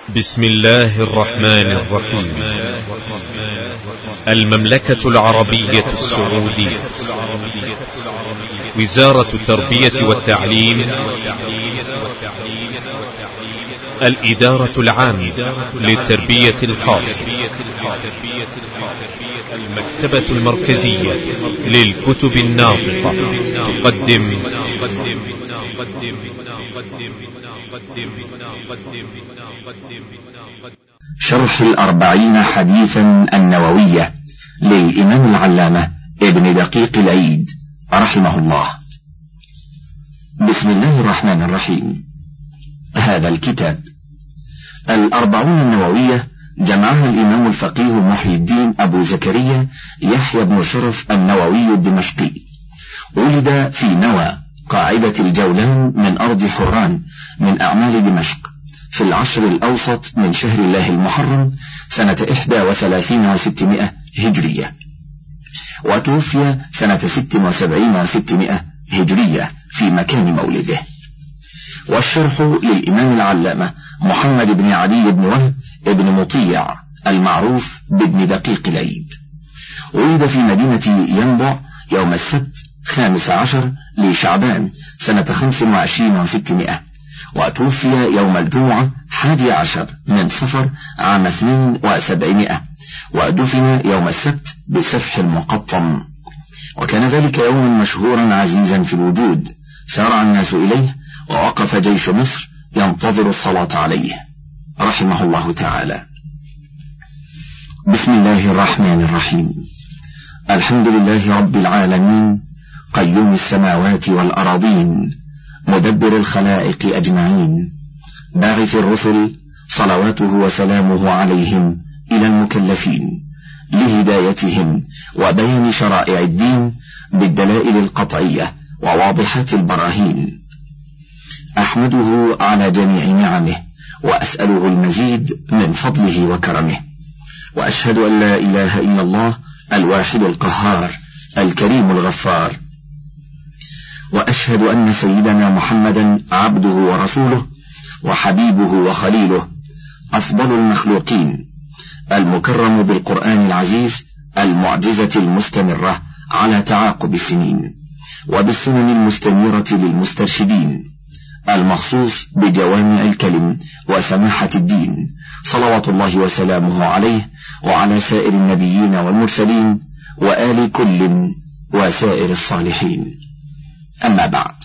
بسم الله الرحمن الرحيم. المملكة العربية السعودية، وزارة التربية والتعليم، الإدارة العامة للتربية الخاصة، المكتبة المركزية للكتب الناطقة تقدم شرح الأربعين حديثا النووية للإمام العلامة ابن دقيق العيد رحمه الله. بسم الله الرحمن الرحيم. هذا الكتاب الأربعون النووية جمعها الإمام الفقيه محي الدين أبو زكريا يحيى بن شرف النووي الدمشقي، ولد في نوى قاعدة الجولان من أرض حران من أعمال دمشق في العشر الأوسط من شهر الله المحرم سنة 31 و600 هجرية، وتوفي سنة 76 و600 هجرية في مكان مولده. والشرح للإمام العلامة محمد بن علي بن وهب ابن مطيع المعروف بابن دقيق العيد، ولد في مدينة ينبع يوم السبت 15 لشعبان سنة 25 و600، وتوفي يوم الجمعة 11 من صفر عام 72، ودفن يوم السبت بسفح المقطم. وكان ذلك يوم مشهورا عزيزا في الوجود، سارع الناس إليه ووقف جيش مصر ينتظر الصلاة عليه رحمه الله تعالى. بسم الله الرحمن الرحيم. الحمد لله رب العالمين، قيوم السماوات والأراضين، مدبر الخلائق أجمعين، باعث الرسل صلواته وسلامه عليهم إلى المكلفين لهدايتهم وبيان شرائع الدين بالدلائل القطعية وواضحات البراهين. أحمده على جميع نعمه وأسأله المزيد من فضله وكرمه، وأشهد أن لا إله إلا الله الواحد القهار الكريم الغفار، وأشهد أن سيدنا محمدا عبده ورسوله وحبيبه وخليله، أفضل المخلوقين، المكرم بالقرآن العزيز، المعجزة المستمرة على تعاقب السنين، وبالسنن المستنيرة للمسترشدين، المخصوص بجوامع الكلم وسماحة الدين، صلوات الله وسلامه عليه وعلى سائر النبيين والمرسلين وآل كل وسائر الصالحين. أما بعد،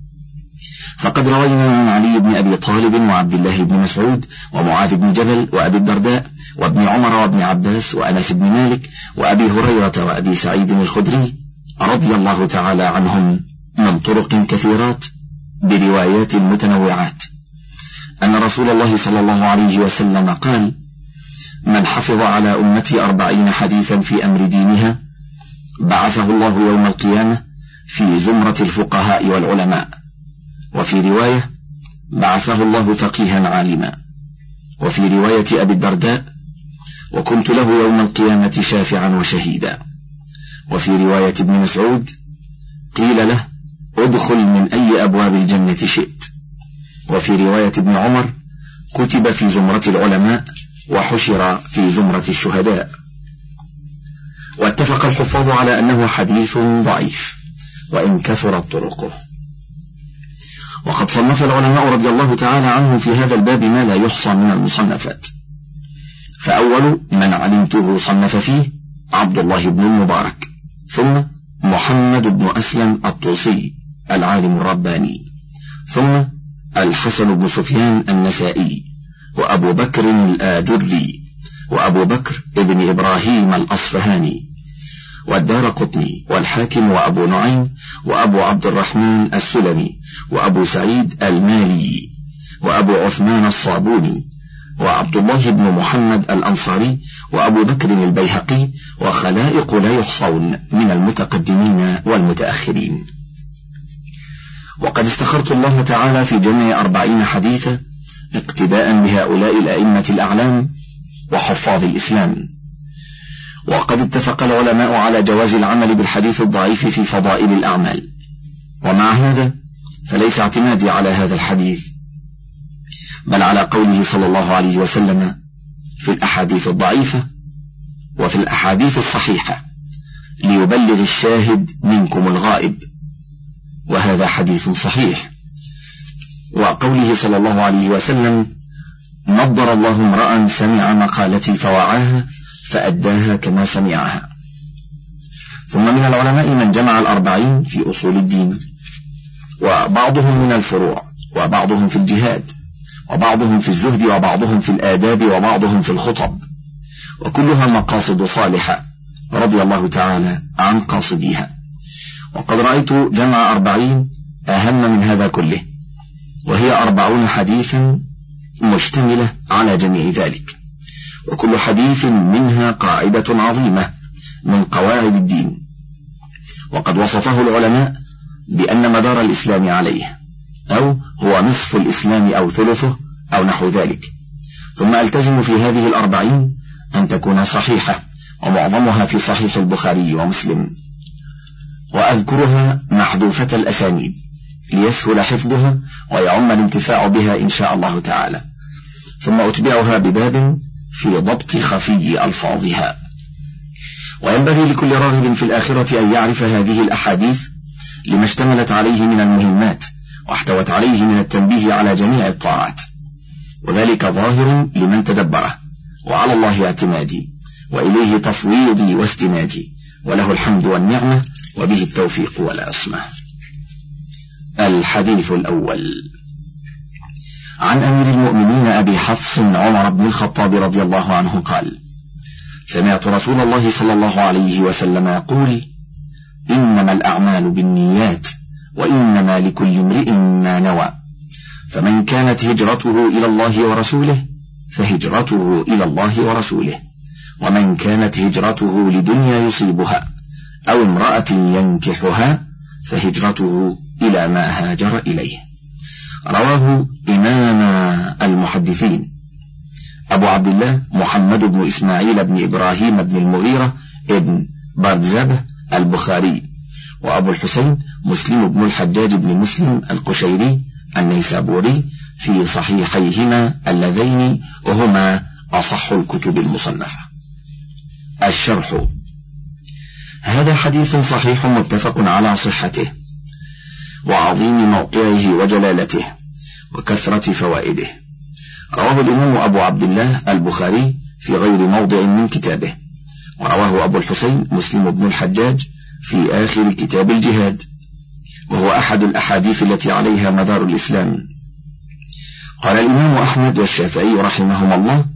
فقد روينا من علي بن أبي طالب وعبد الله بن مسعود ومعاذ بن جبل وأبي الدرداء وابن عمر وابن عباس وأنس بن مالك وأبي هريرة وأبي سعيد الخدري رضي الله تعالى عنهم من طرق كثيرات بروايات متنوعات أن رسول الله صلى الله عليه وسلم قال: من حفظ على أمتي 40 حديثا في أمر دينها بعثه الله يوم القيامة في زمرة الفقهاء والعلماء. وفي رواية: بعثه الله فقيها عالما. وفي رواية أبي الدرداء: وكنت له يوم القيامة شافعا وشهيدا. وفي رواية ابن مسعود: قيل له: ادخل من أي أبواب الجنة شئت. وفي رواية ابن عمر: كتب في زمرة العلماء وحشر في زمرة الشهداء. واتفق الحفاظ على أنه حديث ضعيف وإن كثرت طرقه. وقد صنف العلماء رضي الله تعالى عنهم في هذا الباب ما لا يحصى من المصنفات. فأول من علمته صنف فيه عبد الله بن المبارك، ثم محمد بن أسلم الطوسي العالم الرباني، ثم الحسن بن سفيان النسائي، وأبو بكر الآجري، وأبو بكر ابن إبراهيم الأصفهاني، والدارقطني، والحاكم، وأبو نعيم، وأبو عبد الرحمن السلمي، وأبو سعيد المالي، وأبو عثمان الصابوني، وعبد الله بن محمد الأنصاري، وأبو بكر البيهقي، وخلائق لا يحصون من المتقدمين والمتأخرين. وقد استخرت الله تعالى في جمع 40 حديثا اقتداء بهؤلاء الأئمة الأعلام وحفاظ الإسلام. وقد اتفق العلماء على جواز العمل بالحديث الضعيف في فضائل الأعمال، ومع هذا فليس اعتمادي على هذا الحديث، بل على قوله صلى الله عليه وسلم في الأحاديث الضعيفة وفي الأحاديث الصحيحة: ليبلغ الشاهد منكم الغائب، وهذا حديث صحيح. وقوله صلى الله عليه وسلم: نضر الله امرأ سمع مقالتي فوعاها فأداها كما سمعها. ثم من العلماء من جمع 40 في أصول الدين، وبعضهم من الفروع، وبعضهم في الجهاد، وبعضهم في الزهد، وبعضهم في الآداب، وبعضهم في الخطب، وكلها مقاصد صالحة رضي الله تعالى عن قاصديها. وقد رأيت جمع 40 أهم من هذا كله، وهي 40 حديثا مشتملة على جميع ذلك، وكل حديث منها قاعدة عظيمة من قواعد الدين، وقد وصفه العلماء بأن مدار الإسلام عليه، أو هو نصف الإسلام أو ثلثه أو نحو ذلك. ثم ألتزم في هذه 40 أن تكون صحيحة، ومعظمها في صحيح البخاري ومسلم، وأذكرها محذوفة الأسانيد ليسهل حفظها ويعم الانتفاع بها إن شاء الله تعالى، ثم أتبعها بباب في ضبط خفي ألفاظها. وينبغي لكل راغب في الآخرة أن يعرف هذه الأحاديث لما اشتملت عليه من المهمات، واحتوت عليه من التنبيه على جميع الطاعات، وذلك ظاهر لمن تدبره، وعلى الله اعتمادي، وإليه تفويضي واستنادي، وله الحمد والنعمة، وبه التوفيق والعصمة. الحديث الأول: عن أمير المؤمنين أبي حفص عمر بن الخطاب رضي الله عنه قال: سمعت رسول الله صلى الله عليه وسلم يقول: إنما الأعمال بالنيات، وإنما لكل امرئ ما نوى، فمن كانت هجرته إلى الله ورسوله فهجرته إلى الله ورسوله، ومن كانت هجرته لدنيا يصيبها أو امرأة ينكحها فهجرته إلى ما هاجر إليه. رواه إمام المحدثين أبو عبد الله محمد بن إسماعيل بن إبراهيم بن المغيرة ابن بردزبة البخاري، وأبو الحسين مسلم بن الحجاج بن مسلم القشيري النيسابوري في صحيحيهما اللذين وهما أصح الكتب المصنفة. الشرح: هذا حديث صحيح متفق على صحته وعظيم موقعه وجلالته وكثرة فوائده. رواه الإمام أبو عبد الله البخاري في غير موضع من كتابه، ورواه أبو الحسين مسلم بن الحجاج في آخر كتاب الجهاد، وهو أحد الأحاديث التي عليها مدار الإسلام. قال الإمام أحمد والشافعي رحمهما الله: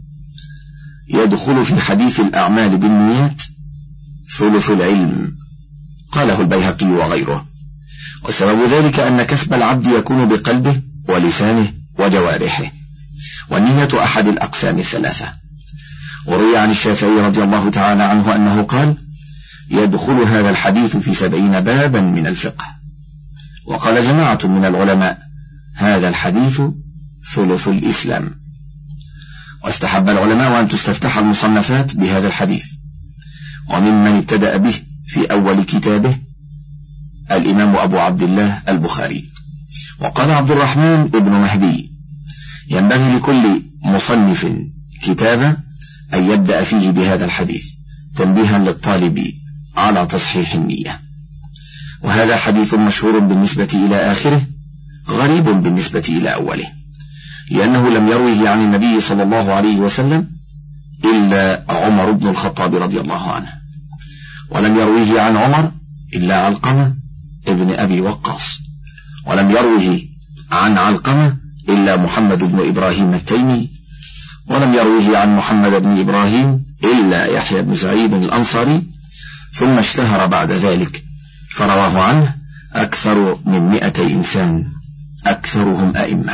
يدخل في حديث الأعمال بالنيات ثلث العلم. قاله البيهقي وغيره، وسبب ذلك أن كسب العبد يكون بقلبه ولسانه وجوارحه، والنية أحد الأقسام الثلاثة. وروي عن الشافعي رضي الله تعالى عنه أنه قال: يدخل هذا الحديث في 70 بابا من الفقه. وقال جماعة من العلماء: هذا الحديث ثلث الإسلام. واستحب العلماء أن تستفتح المصنفات بهذا الحديث، وممن ابتدأ به في أول كتابه الإمام أبو عبد الله البخاري. وقال عبد الرحمن بن مهدي: ينبغي لكل مصنف كتابا أن يبدأ فيه بهذا الحديث تنبيها للطالب على تصحيح النية. وهذا حديث مشهور بالنسبة إلى آخره، غريب بالنسبة إلى أوله، لأنه لم يروه عن النبي صلى الله عليه وسلم إلا عمر بن الخطاب رضي الله عنه، ولم يروه عن عمر إلا علقمة ابن أبي وقاص، ولم يروه عن علقمة إلا محمد بن إبراهيم التيمي، ولم يروه عن محمد بن إبراهيم إلا يحيى بن سعيد الأنصاري، ثم اشتهر بعد ذلك فرواه عنه أكثر من 200 إنسان أكثرهم أئمة.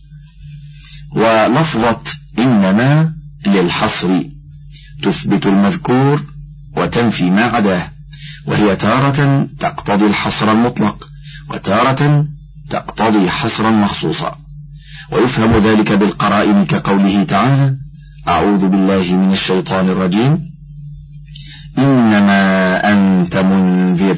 ولفظة إنما للحصر تثبت المذكور وتنفي ما عداه، وهي تارة تقتضي الحصر المطلق وتارة تقتضي حصرا مخصوصا. ويفهم ذلك بالقرائن كقوله تعالى: أعوذ بالله من الشيطان الرجيم، إنما أنت منذر،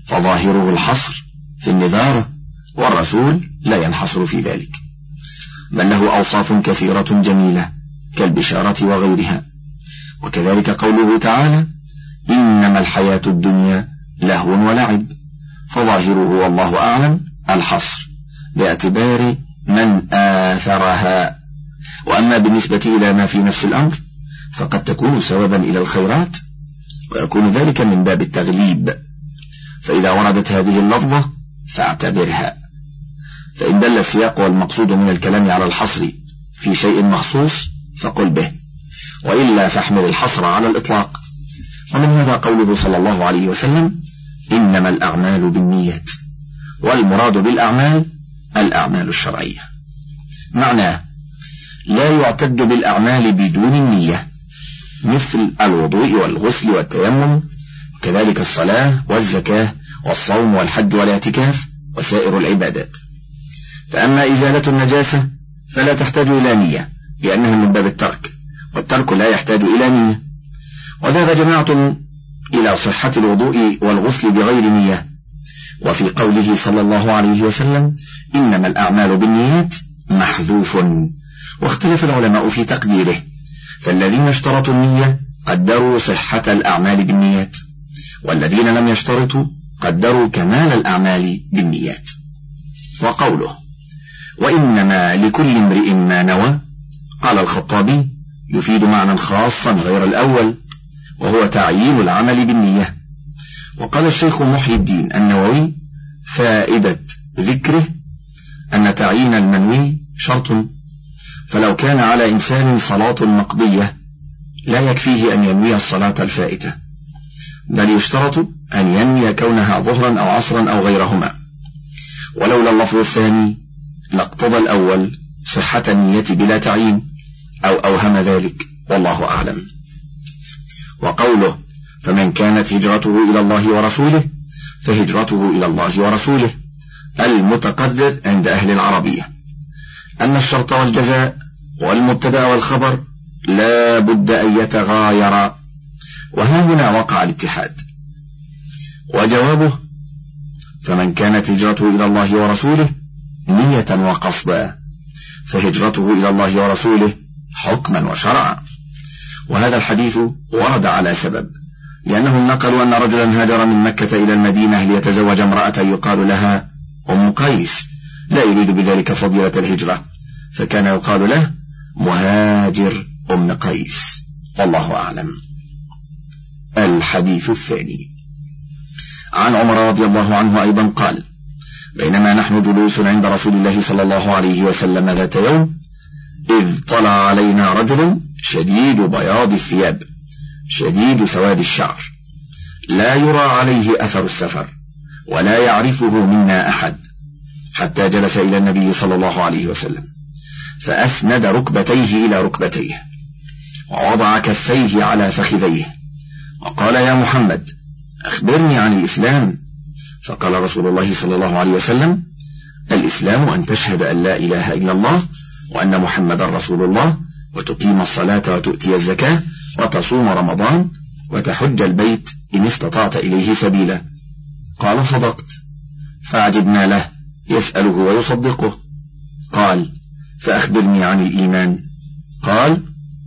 فظاهره الحصر في النذارة، والرسول لا ينحصر في ذلك. بل له أوصاف كثيرة جميلة كالبشارة وغيرها. وكذلك قوله تعالى: إنما الحياة الدنيا لهو ولعب، فظاهره والله أعلم الحصر باعتبار من آثرها. وأما بالنسبة إلى ما في نفس الأمر فقد تكون سببا إلى الخيرات، ويكون ذلك من باب التغليب، فإذا وردت هذه اللفظة فاعتبرها، فإن دل السياق والمقصود من الكلام على الحصر في شيء مخصوص فقل به، وإلا فاحمل الحصر على الإطلاق. ومن هذا قوله صلى الله عليه وسلم: إنما الأعمال بالنيات، والمراد بالأعمال الأعمال الشرعية. معناه: لا يعتد بالأعمال بدون النية، مثل الوضوء والغسل والتيمم، وكذلك الصلاة والزكاة والصوم والحج والاعتكاف وسائر العبادات. فأما إزالة النجاسة فلا تحتاج إلى نية، لأنها من باب الترك، والترك لا يحتاج إلى نية. وذهب جماعة إلى صحة الوضوء والغسل بغير نية. وفي قوله صلى الله عليه وسلم: إنما الأعمال بالنيات محذوف، واختلف العلماء في تقديره، فالذين اشترطوا النية قدروا صحة الأعمال بالنيات، والذين لم يشترطوا قدروا كمال الأعمال بالنيات. وقوله: وإنما لكل امرئ ما نوى، قال الخطابي: يفيد معنى خاصا غير الأول، وهو تعيين العمل بالنية. وقال الشيخ محي الدين النووي: فائدة ذكره أن تعيين المنوي شرط، فلو كان على إنسان صلاة مقضية لا يكفيه أن ينوي الصلاة الفائتة، بل يشترط أن ينوي كونها ظهرا أو عصرا أو غيرهما، ولولا اللفظ الثاني لاقتضى الأول صحة النية بلا تعيين، أو أوهم ذلك، والله أعلم. وقوله: فمن كانت هجرته إلى الله ورسوله فهجرته إلى الله ورسوله، المتقدر عند أهل العربية أن الشرط والجزاء والمبتدأ والخبر لا بد أن يتغايرا، وها هنا وقع الاتحاد. وجوابه: فمن كانت هجرته إلى الله ورسوله نية وقصدا، فهجرته إلى الله ورسوله حكما وشرعا. وهذا الحديث ورد على سبب، لأنهم نقلوا أن رجلا هاجر من مكة إلى المدينة ليتزوج امرأة يقال لها أم قيس، لا يريد بذلك فضيلة الهجرة، فكان يقال له مهاجر أم قيس، والله أعلم. الحديث الثاني عن عمر رضي الله عنه أيضا قال: بينما نحن جلوس عند رسول الله صلى الله عليه وسلم ذات يوم، إذ طلع علينا رجل شديد بياض الثياب شديد سواد الشعر، لا يرى عليه أثر السفر، ولا يعرفه منا أحد، حتى جلس إلى النبي صلى الله عليه وسلم، فأسند ركبتيه إلى ركبتيه، ووضع كفيه على فخذيه، وقال: يا محمد، أخبرني عن الإسلام. فقال رسول الله صلى الله عليه وسلم: الإسلام أن تشهد أن لا إله إلا الله وأن محمد رسول الله، وتقيم الصلاة وتؤتي الزكاة وتصوم رمضان وتحج البيت إن استطعت إليه سبيلا. قال: صدقت. فعجبنا له يسأله ويصدقه. قال: فأخبرني عن الإيمان. قال: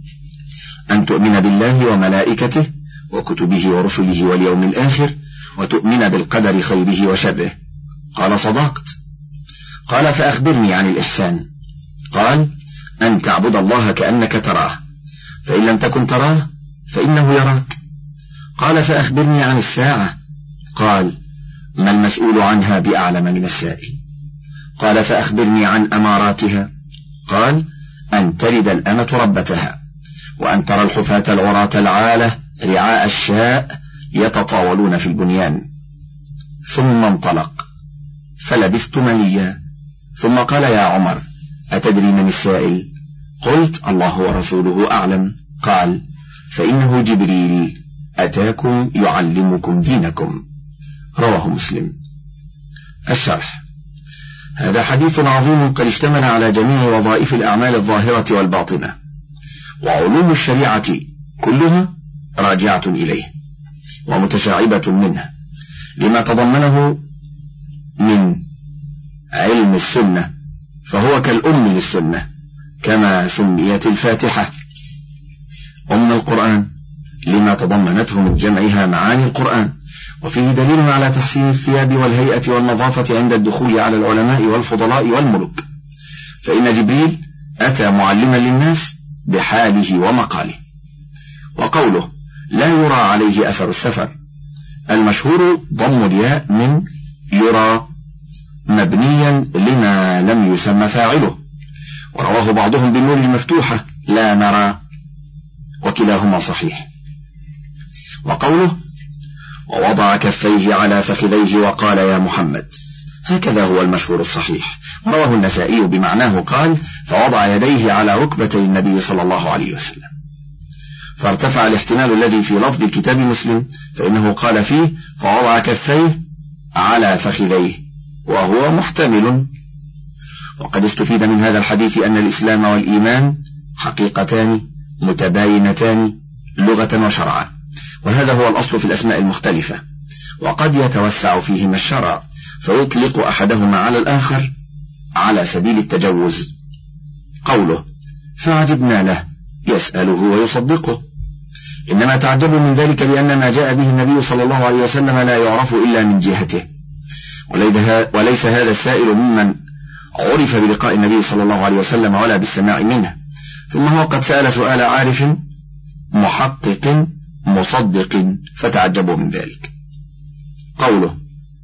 أن تؤمن بالله وملائكته وكتبه ورسله واليوم الآخر، وتؤمن بالقدر خيره وشره. قال: صدقت. قال: فأخبرني عن الإحسان. قال: أن تعبد الله كأنك تراه، فإن لم تكن تراه فإنه يراك. قال: فأخبرني عن الساعة. قال: ما المسؤول عنها بأعلم من السائل. قال: فأخبرني عن أماراتها. قال: أن تلد الأمة ربتها، وأن ترى الحفاة العراة العالة رعاء الشاء يتطاولون في البنيان. ثم انطلق، فلبثت مليا، ثم قال: يا عمر، أتدري من السائل؟ قلت: الله ورسوله أعلم. قال: فإنه جبريل أتاكم يعلمكم دينكم. رواه مسلم. الشرح: هذا حديث عظيم قد اشتمل على جميع وظائف الأعمال الظاهرة والباطنة، وعلوم الشريعة كلها راجعة إليه ومتشعبة منه، لما تضمنه من علم السنة، فهو كالأم للسنة، كما سميت الفاتحة أم القرآن لما تضمنته من جمعها معاني القرآن، وفيه دليل على تحسين الثياب والهيئة والنظافة عند الدخول على العلماء والفضلاء والملوك، فإن جبريل أتى معلما للناس بحاله ومقاله. وقوله لا يرى عليه أثر السفر، المشهور ضم الياء من يرى مبنيا لما لم يسمى فاعله، ورواه بعضهم بالنون المفتوحة لا نرى، وكلاهما صحيح. وقوله ووضع كفيه على فخذيه وقال يا محمد، هكذا هو المشهور الصحيح، رواه النسائي بمعناه قال فوضع يديه على ركبتي النبي صلى الله عليه وسلم، فارتفع الاحتمال الذي في لفظ كتاب مسلم، فإنه قال فيه فوضع كفيه على فخذيه، وهو محتمل. وقد استفيد من هذا الحديث أن الإسلام والإيمان حقيقتان متباينتان لغة وشرعا، وهذا هو الأصل في الأسماء المختلفة، وقد يتوسع فيهما الشرع فيطلق أحدهما على الآخر على سبيل التجوز. قوله فعجبنا له يسأله ويصدقه، إنما تعجب من ذلك لأن ما جاء به النبي صلى الله عليه وسلم لا يعرف إلا من جهته، وليس هذا السائل ممن عرف بلقاء النبي صلى الله عليه وسلم ولا بالسماع منه، ثم هو قد سأل سؤال عارف محقق مصدق فتعجبوا من ذلك. قوله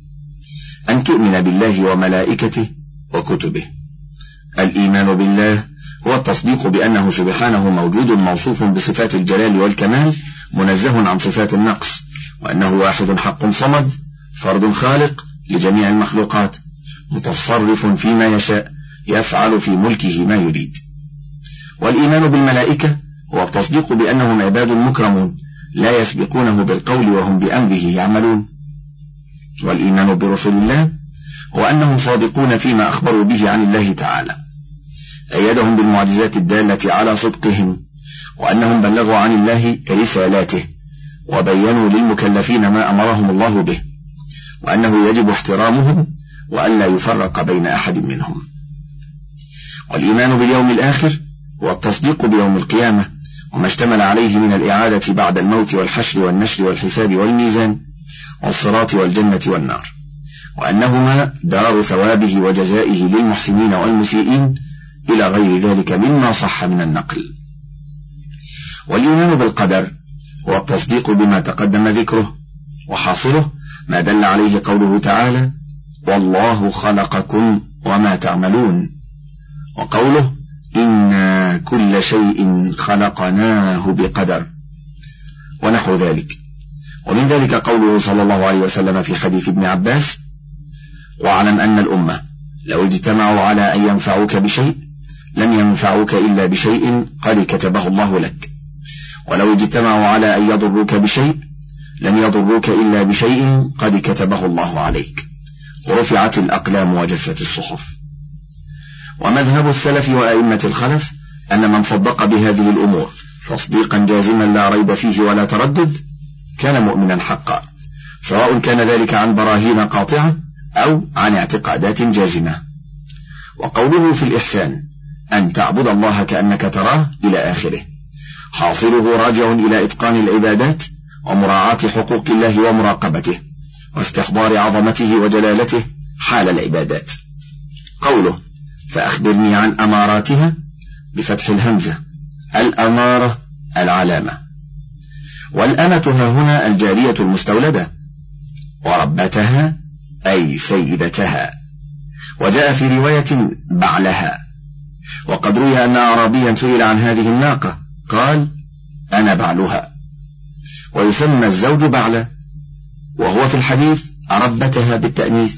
أن تؤمن بالله وملائكته وكتبه، الإيمان بالله هو التصديق بأنه سبحانه موجود موصوف بصفات الجلال والكمال منزه عن صفات النقص، وأنه واحد حق صمد فرد خالق لجميع المخلوقات متصرف فيما يشاء يفعل في ملكه ما يريد. والإيمان بالملائكة هو التصديق بأنهم عباد مكرمون لا يسبقونه بالقول وهم بأمره يعملون. والإيمان برسل الله هو أنهم صادقون فيما أخبروا به عن الله تعالى، أيدهم بالمعجزات الدالة على صدقهم، وأنهم بلغوا عن الله رسالاته وبينوا للمكلفين ما أمرهم الله به، وأنه يجب احترامهم وأن لا يفرق بين أحد منهم. والإيمان باليوم الآخر هو التصديق بيوم القيامة وما اشتمل عليه من الإعادة بعد الموت والحشر والنشر والحساب والميزان والصراط والجنة والنار، وأنهما دار ثوابه وجزائه للمحسنين والمسيئين إلى غير ذلك مما صح من النقل. والإيمان بالقدر هو التصديق بما تقدم ذكره، وحاصله ما دل عليه قوله تعالى والله خلقكم وما تعملون، وقوله إنا كل شيء خلقناه بقدر، ونحو ذلك. ومن ذلك قوله صلى الله عليه وسلم في حديث ابن عباس واعلم أن الأمة لو اجتمعوا على أن ينفعوك بشيء لم ينفعوك إلا بشيء قد كتبه الله لك، ولو اجتمعوا على أن يضروك بشيء لم يضروك إلا بشيء قد كتبه الله عليك، ورفعت الأقلام وجفت الصحف. ومذهب السلف وأئمة الخلف أن من صدق بهذه الأمور تصديقا جازما لا ريب فيه ولا تردد كان مؤمنا حقا، سواء كان ذلك عن براهين قاطعة أو عن اعتقادات جازمة. وقوله في الإحسان أن تعبد الله كأنك تراه إلى آخره، حاصله راجع إلى إتقان العبادات ومراعاة حقوق الله ومراقبته واستحضار عظمته وجلالته حال العبادات. قوله فأخبرني عن أماراتها بفتح الهمزة، الأمارة العلامة، والأمة هنا الجارية المستولدة، وربتها أي سيدتها، وجاء في رواية بعلها. وقد روي أن أعرابيا سئل عن هذه الناقة قال أنا بعلها، ويسمى الزوج بعلا، وهو في الحديث ربتها بالتأنيث.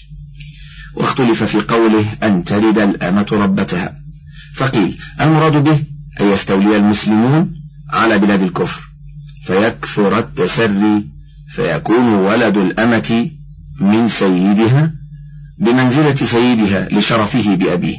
واختلف في قوله أن تلد الأمة ربتها، فقيل المراد به أن يستولي المسلمون على بلاد الكفر فيكثر التسري فيكون ولد الأمة من سيدها بمنزلة سيدها لشرفه بأبيه.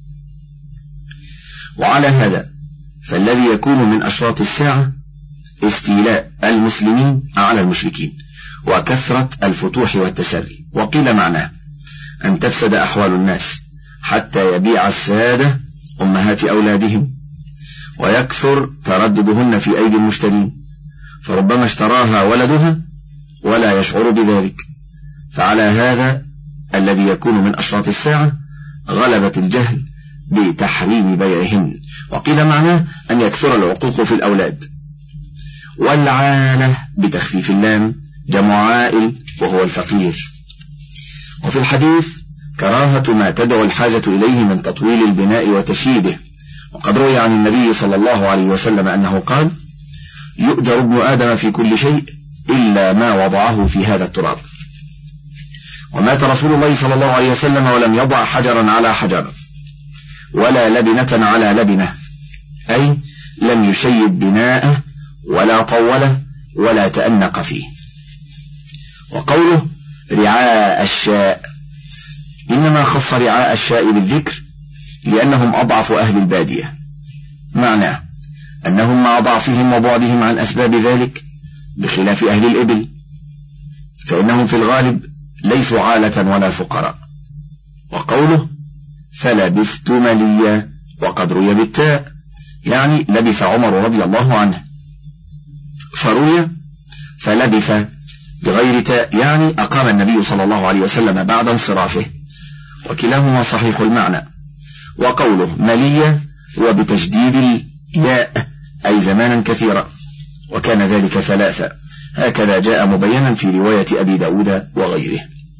وعلى هذا فالذي يكون من أشراط الساعة استيلاء المسلمين على المشركين وكثرة الفتوح والتسري. وقيل معناه أن تفسد أحوال الناس حتى يبيع السادة أمهات أولادهم، ويكثر ترددهن في أيدي المشترين، فربما اشتراها ولدها ولا يشعر بذلك. فعلى هذا الذي يكون من أشراط الساعة غلبة الجهل بتحريم بيعهن. وقيل معناه أن يكثر العقوق في الأولاد. والعالة بتخفيف اللام جمع عائل وهو الفقير. وفي الحديث كراهة ما تدعو الحاجة إليه من تطويل البناء وتشييده. وقد روي عن النبي صلى الله عليه وسلم أنه قال: يؤجر ابن آدم في كل شيء إلا ما وضعه في هذا التراب. ومات رسول الله صلى الله عليه وسلم ولم يضع حجرا على حجر ولا لبنة على لبنة، أي لم يشيد بناءه ولا طوله ولا تأنق فيه. وقوله رعاء الشاء إنما خص رعاء الشاء بالذكر لأنهم أضعف أهل البادية، معناه أنهم مع ضعفهم وبعدهم عن أسباب ذلك بخلاف أهل الإبل، فإنهم في الغالب ليسوا عالة ولا فقراء. وقوله فلبثت مليا وقد روي بالتاء يعني لبث عمر رضي الله عنه، فروي فلبث بغير تاء يعني أقام النبي صلى الله عليه وسلم بعد انصرافه، وكلاهما صحيح المعنى. وقوله مليا وبتشديد الياء أي زمانا كثيرا، وكان ذلك ثلاثة، هكذا جاء مبينا في رواية أبي داود وغيره.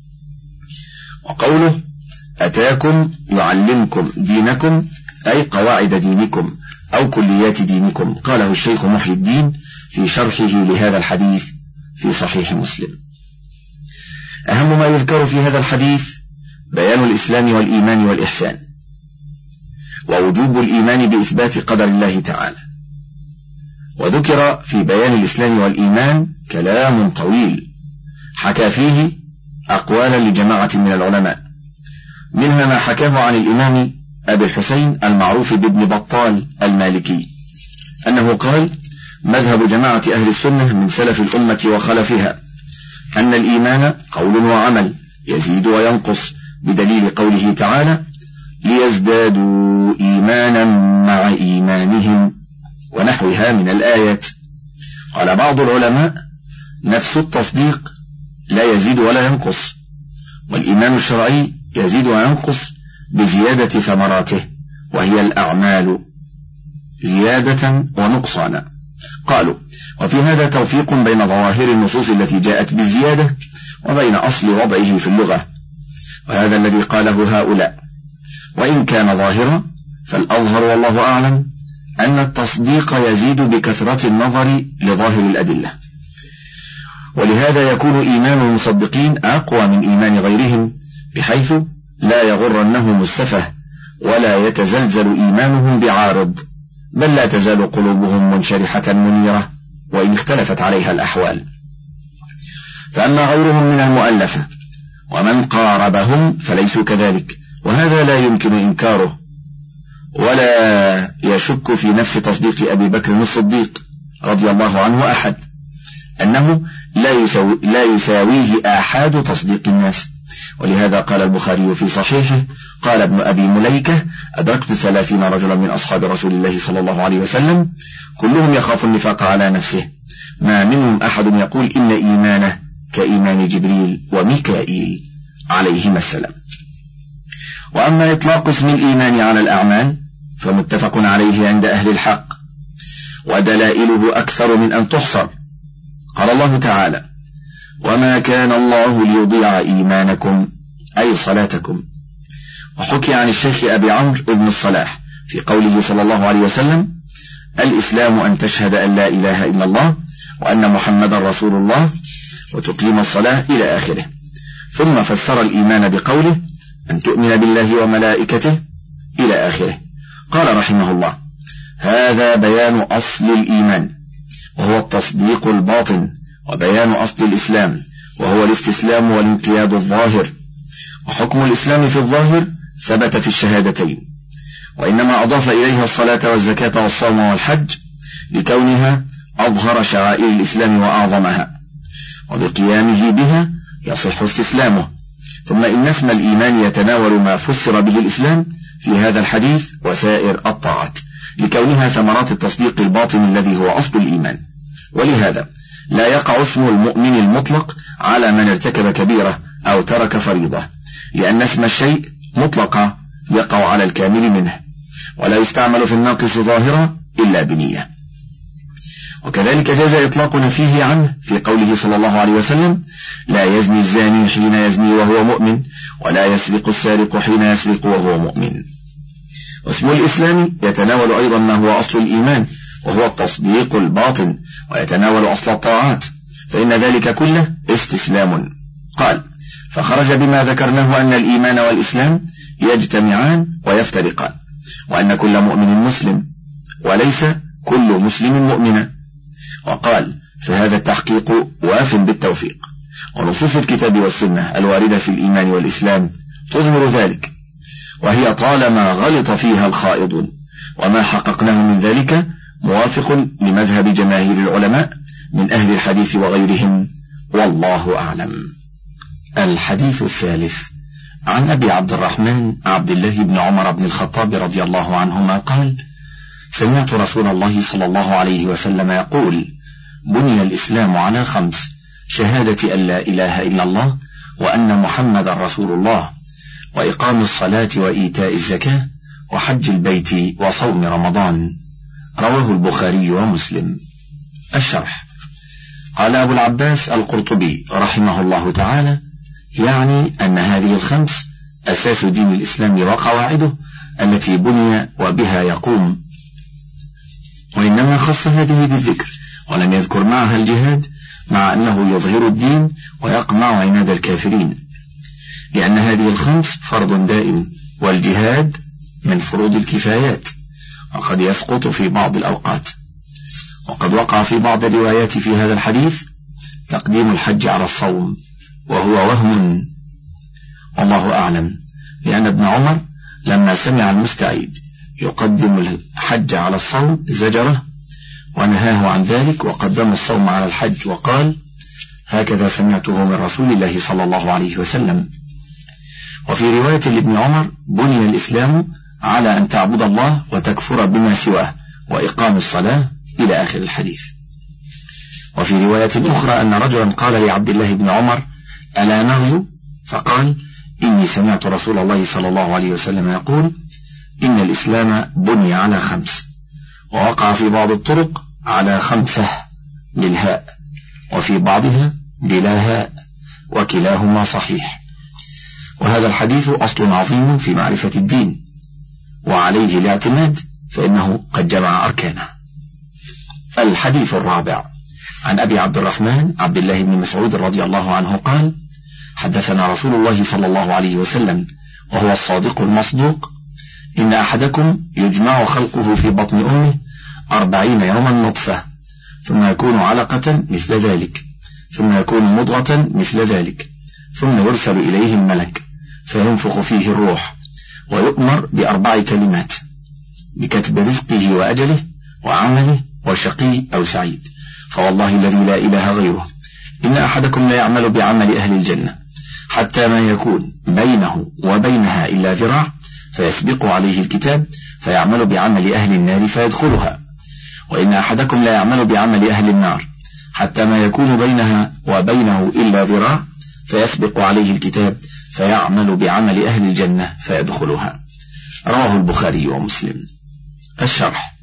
وقوله أتاكم يعلمكم دينكم أي قواعد دينكم أو كليات دينكم، قاله الشيخ محي الدين في شرحه لهذا الحديث في صحيح مسلم. أهم ما يذكر في هذا الحديث بيان الإسلام والإيمان والإحسان، ووجوب الإيمان بإثبات قدر الله تعالى. وذكر في بيان الإسلام والإيمان كلام طويل حكى فيه أقوالا لجماعة من العلماء، منها ما حكاه عن الإمام أبي الحسين المعروف بابن بطال المالكي أنه قال: مذهب جماعة أهل السنة من سلف الأمة وخلفها أن الإيمان قول وعمل يزيد وينقص، بدليل قوله تعالى: ليزدادوا إيمانا مع إيمانهم ونحوها من الآيات. قال بعض العلماء: نفس التصديق لا يزيد ولا ينقص، والإيمان الشرعي يزيد وينقص بزيادة ثمراته وهي الأعمال زيادة ونقصانا. قالوا: وفي هذا توفيق بين ظواهر النصوص التي جاءت بالزيادة وبين أصل وضعه في اللغة، وهذا الذي قاله هؤلاء، وإن كان ظاهرا فالأظهر والله أعلم أن التصديق يزيد بكثرة النظر لظاهر الأدلة، ولهذا يكون إيمان المصدقين أقوى من إيمان غيرهم، بحيث لا يغرنهم السفه ولا يتزلزل إيمانهم بعارض، بل لا تزال قلوبهم منشرحة منيرة وإن اختلفت عليها الأحوال. فأما غيرهم من المؤلفة ومن قاربهم فليسوا كذلك، وهذا لا يمكن إنكاره، ولا يشك في نفس تصديق أبي بكر الصديق رضي الله عنه أحد أنه لا يساويه آحاد تصديق الناس. ولهذا قال البخاري في صحيحه: قال ابن أبي مليكة: أدركت 30 رجلا من أصحاب رسول الله صلى الله عليه وسلم كلهم يخاف النفاق على نفسه، ما منهم أحد يقول إن إيمانه كإيمان جبريل وميكائيل عليهما السلام. وأما إطلاق اسم الإيمان على الأعمال فمتفق عليه عند أهل الحق، ودلائله أكثر من أن تحصر. قال الله تعالى: وما كان الله ليضيع إيمانكم أي صلاتكم. وحكي عن الشيخ أبي عمرو بن الصلاح في قوله صلى الله عليه وسلم: الإسلام أن تشهد أن لا إله إلا الله وأن محمد رسول الله وتقيم الصلاة إلى آخره، ثم فسر الإيمان بقوله: أن تؤمن بالله وملائكته إلى آخره. قال رحمه الله: هذا بيان أصل الإيمان وهو التصديق الباطن، وبيان أصل الإسلام وهو الاستسلام والانقياد الظاهر. وحكم الإسلام في الظاهر ثبت في الشهادتين، وإنما أضاف إليها الصلاة والزكاة والصوم والحج لكونها أظهر شعائر الإسلام وأعظمها، وبقيامه بها يصح استسلامه، ثم إن اسم الإيمان يتناول ما فسر به الإسلام في هذا الحديث وسائر الطاعات، لكونها ثمرات التصديق الباطن الذي هو أصل الإيمان. ولهذا لا يقع اسم المؤمن المطلق على من ارتكب كبيرة أو ترك فريضة، لأن اسم الشيء مطلقا يقع على الكامل منه، ولا يستعمل في الناقص ظاهرا إلا بنية. وكذلك جاز إطلاق نفيه عنه في قوله صلى الله عليه وسلم: لا يزني الزاني حين يزني وهو مؤمن، ولا يسرق السارق حين يسرق وهو مؤمن. واسم الإسلام يتناول أيضا ما هو أصل الإيمان وهو التصديق الباطن، ويتناول أصل الطاعات، فإن ذلك كله استسلام. قال: فخرج بما ذكرناه أن الإيمان والإسلام يجتمعان ويفترقان، وأن كل مؤمن مسلم وليس كل مسلم مؤمنا. وقال: فهذا التحقيق واف بالتوفيق، ونصوص الكتاب والسنة الواردة في الإيمان والإسلام تظهر ذلك، وهي طالما غلط فيها الخائضون، وما حققناه من ذلك موافق لمذهب جماهير العلماء من أهل الحديث وغيرهم، والله أعلم. الحديث الثالث عن أبي عبد الرحمن عبد الله بن عمر بن الخطاب رضي الله عنهما قال: سمعت رسول الله صلى الله عليه وسلم يقول: بني الإسلام على 5: شهادة أن لا إله إلا الله وأن محمد رسول الله، وإقام الصلاة وإيتاء الزكاة وحج البيت وصوم رمضان. رواه البخاري ومسلم. الشرح: قال أبو العباس القرطبي رحمه الله تعالى: يعني أن هذه 5 أساس دين الإسلام وقواعده التي بني وبها يقوم، وإنما خص هذه بالذكر ولم يذكر معها الجهاد، مع أنه يظهر الدين ويقمع عناد الكافرين، لأن هذه 5 فرض دائم، والجهاد من فروض الكفايات، وقد يسقط في بعض الأوقات. وقد وقع في بعض الروايات في هذا الحديث تقديم الحج على الصوم، وهو وهم، والله أعلم، لأن ابن عمر لما سمع المستعيد يقدم الحج على الصوم زجره ونهاه عن ذلك، وقدم الصوم على الحج، وقال: هكذا سمعته من رسول الله صلى الله عليه وسلم. وفي رواية لابن عمر: بني الإسلام على أن تعبد الله وتكفر بما سواه وإقام الصلاة، إلى آخر الحديث. وفي رواية أخرى أن رجلا قال لعبد الله بن عمر: ألا نغزو؟ فقال: إني سمعت رسول الله صلى الله عليه وسلم يقول: إن الإسلام بني على 5. ووقع في بعض الطرق على 5 بالهاء، وفي بعضها بلا هاء، وكلاهما صحيح. وهذا الحديث أصل عظيم في معرفة الدين، وعليه الاعتماد، فإنه قد جمع أركانه. الحديث الرابع عن أبي عبد الرحمن عبد الله بن مسعود رضي الله عنه قال: حدثنا رسول الله صلى الله عليه وسلم وهو الصادق المصدوق: إن أحدكم يجمع خلقه في بطن أمه 40 يوما نطفة، ثم يكون علقة مثل ذلك، ثم يكون مضغة مثل ذلك، ثم يرسل إليه الملك فينفخ فيه الروح، ويؤمر ب4 كلمات: بكتب رزقه وأجله وعمله وشقي أو سعيد. فوالله الذي لا إله غيره إن أحدكم لا يعمل بعمل أهل الجنة حتى ما يكون بينه وبينها إلا ذراع، فيسبق عليه الكتاب فيعمل بعمل أهل النار فيدخلها، وإن أحدكم لا يعمل بعمل أهل النار حتى ما يكون بينها وبينه إلا ذراع، فيسبق عليه الكتاب فيعمل بعمل أهل الجنة فيدخلها. رواه البخاري ومسلم. الشرح: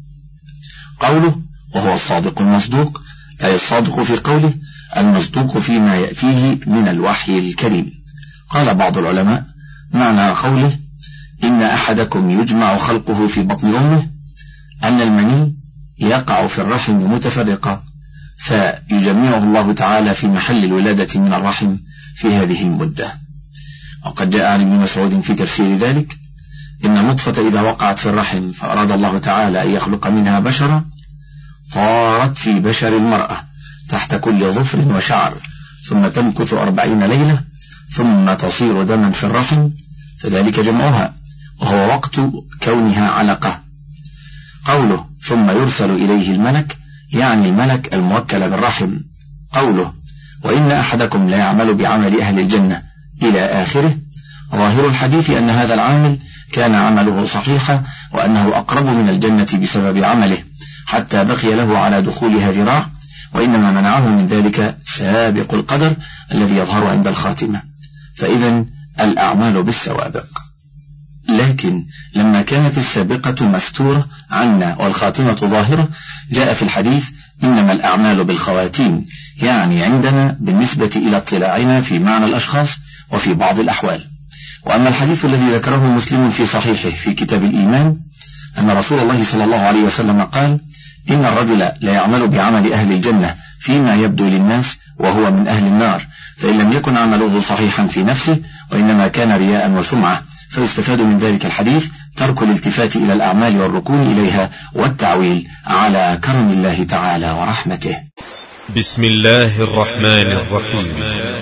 قوله وهو الصادق المصدوق، أي الصادق في قوله، المصدوق فيما يأتيه من الوحي الكريم. قال بعض العلماء: معنى قوله إن أحدكم يجمع خلقه في بطن أمه أن المني يقع في الرحم متفرقة، فيجمعه الله تعالى في محل الولادة من الرحم في هذه المدة. وقد جاء عن ابن مسعود في تفسير ذلك: إن النطفة إذا وقعت في الرحم فأراد الله تعالى أن يخلق منها بشرا، طارت في بشر المرأة تحت كل ظفر وشعر، ثم تمكث 40 ليلة، ثم تصير دما في الرحم، فذلك جمعها، وهو وقت كونها علقة. قوله ثم يرسل إليه الملك، يعني الملك الموكل بالرحم. قوله وإن أحدكم لا يعمل بعمل أهل الجنة، إلى آخره. ظاهر الحديث أن هذا العامل كان عمله صحيحا، وأنه أقرب من الجنة بسبب عمله، حتى بقي له على دخولها ذراع، وإنما منعه من ذلك سابق القدر الذي يظهر عند الخاتمة، فإذا الأعمال بالسوابق. لكن لما كانت السابقة مستورة عنا والخاتمة ظاهرة، جاء في الحديث إنما الأعمال بالخواتيم، يعني عندنا بالنسبة إلى اطلاعنا في معنى الأشخاص وفي بعض الأحوال. وأما الحديث الذي ذكره مسلم في صحيحه في كتاب الإيمان أن رسول الله صلى الله عليه وسلم قال: إن الرجل لا يعمل بعمل أهل الجنة فيما يبدو للناس وهو من أهل النار، فإن لم يكن عمله صحيحا في نفسه وإنما كان رياء وسمعة. فيستفاد من ذلك الحديث ترك الالتفات إلى الأعمال والركون إليها والتعويل على كرم الله تعالى ورحمته. بسم الله الرحمن الرحيم.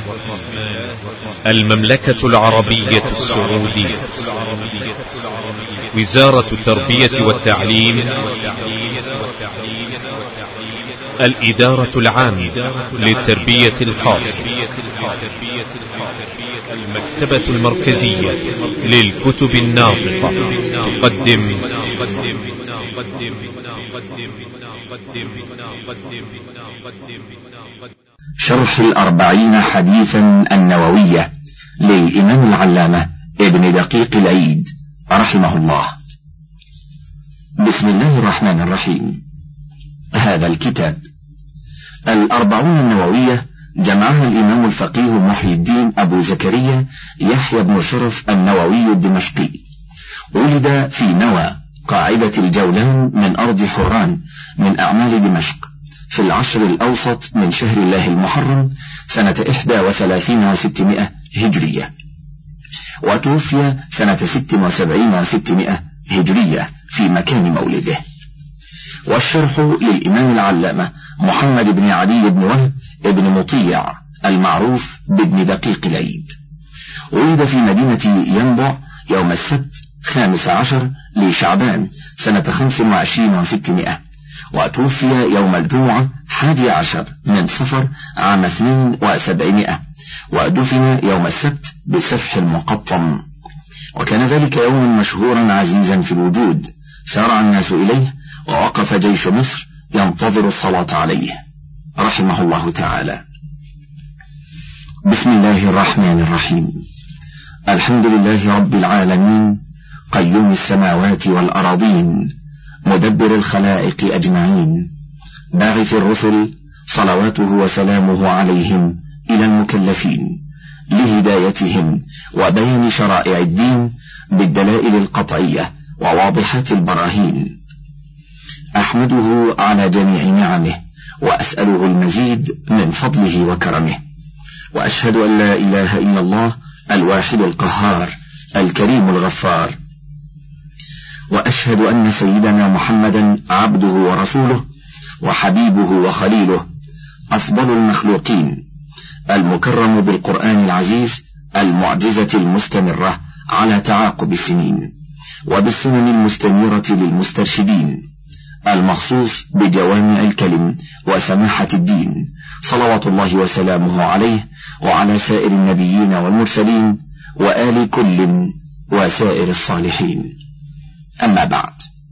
المملكة العربية السعودية، وزارة التربية والتعليم، الإدارة العامة للتربية الخاصة، المكتبة المركزية للكتب الناطقة، تقدم شرح 40 حديثا النووية للإمام العلامة ابن دقيق العيد رحمه الله. بسم الله الرحمن الرحيم. هذا الكتاب 40 النووية جمعها الإمام الفقيه محي الدين أبو زكريا يحيى بن شرف النووي الدمشقي. ولد في نوى قاعدة الجولان من أرض حوران من أعمال دمشق في العشر الأوسط من شهر الله المحرم سنة 31 و600 هجرية، وتوفي سنة 76 و600 هجرية في مكان مولده. والشرح للإمام العلامة محمد بن علي بن وهب ابن مطيع المعروف بابن دقيق العيد. ولد في مدينة ينبع يوم السبت 15 لشعبان سنة 25 و600، وتوفي يوم الجمعة 11 من صفر عام 72، ودفن يوم السبت بالسفح المقطم. وكان ذلك يوما مشهورا عزيزا في الوجود، سارع الناس إليه ووقف جيش مصر ينتظر الصلاة عليه رحمه الله تعالى. بسم الله الرحمن الرحيم. الحمد لله رب العالمين، قيوم السماوات والأراضين، مدبر الخلائق أجمعين، باعث الرسل صلواته وسلامه عليهم إلى المكلفين لهدايتهم وبيان شرائع الدين بالدلائل القطعية وواضحات البراهين. أحمده على جميع نعمه وأسأله المزيد من فضله وكرمه، وأشهد أن لا إله إلا الله الواحد القهار الكريم الغفار، وأشهد أن سيدنا محمدا عبده ورسوله وحبيبه وخليله، أفضل المخلوقين، المكرم بالقرآن العزيز، المعجزة المستمرة على تعاقب السنين، وبالسنن المستنيرة للمسترشدين، المخصوص بجوامع الكلم وسماحة الدين، صلوات الله وسلامه عليه وعلى سائر النبيين والمرسلين وآل كل وسائر الصالحين. أما بعد،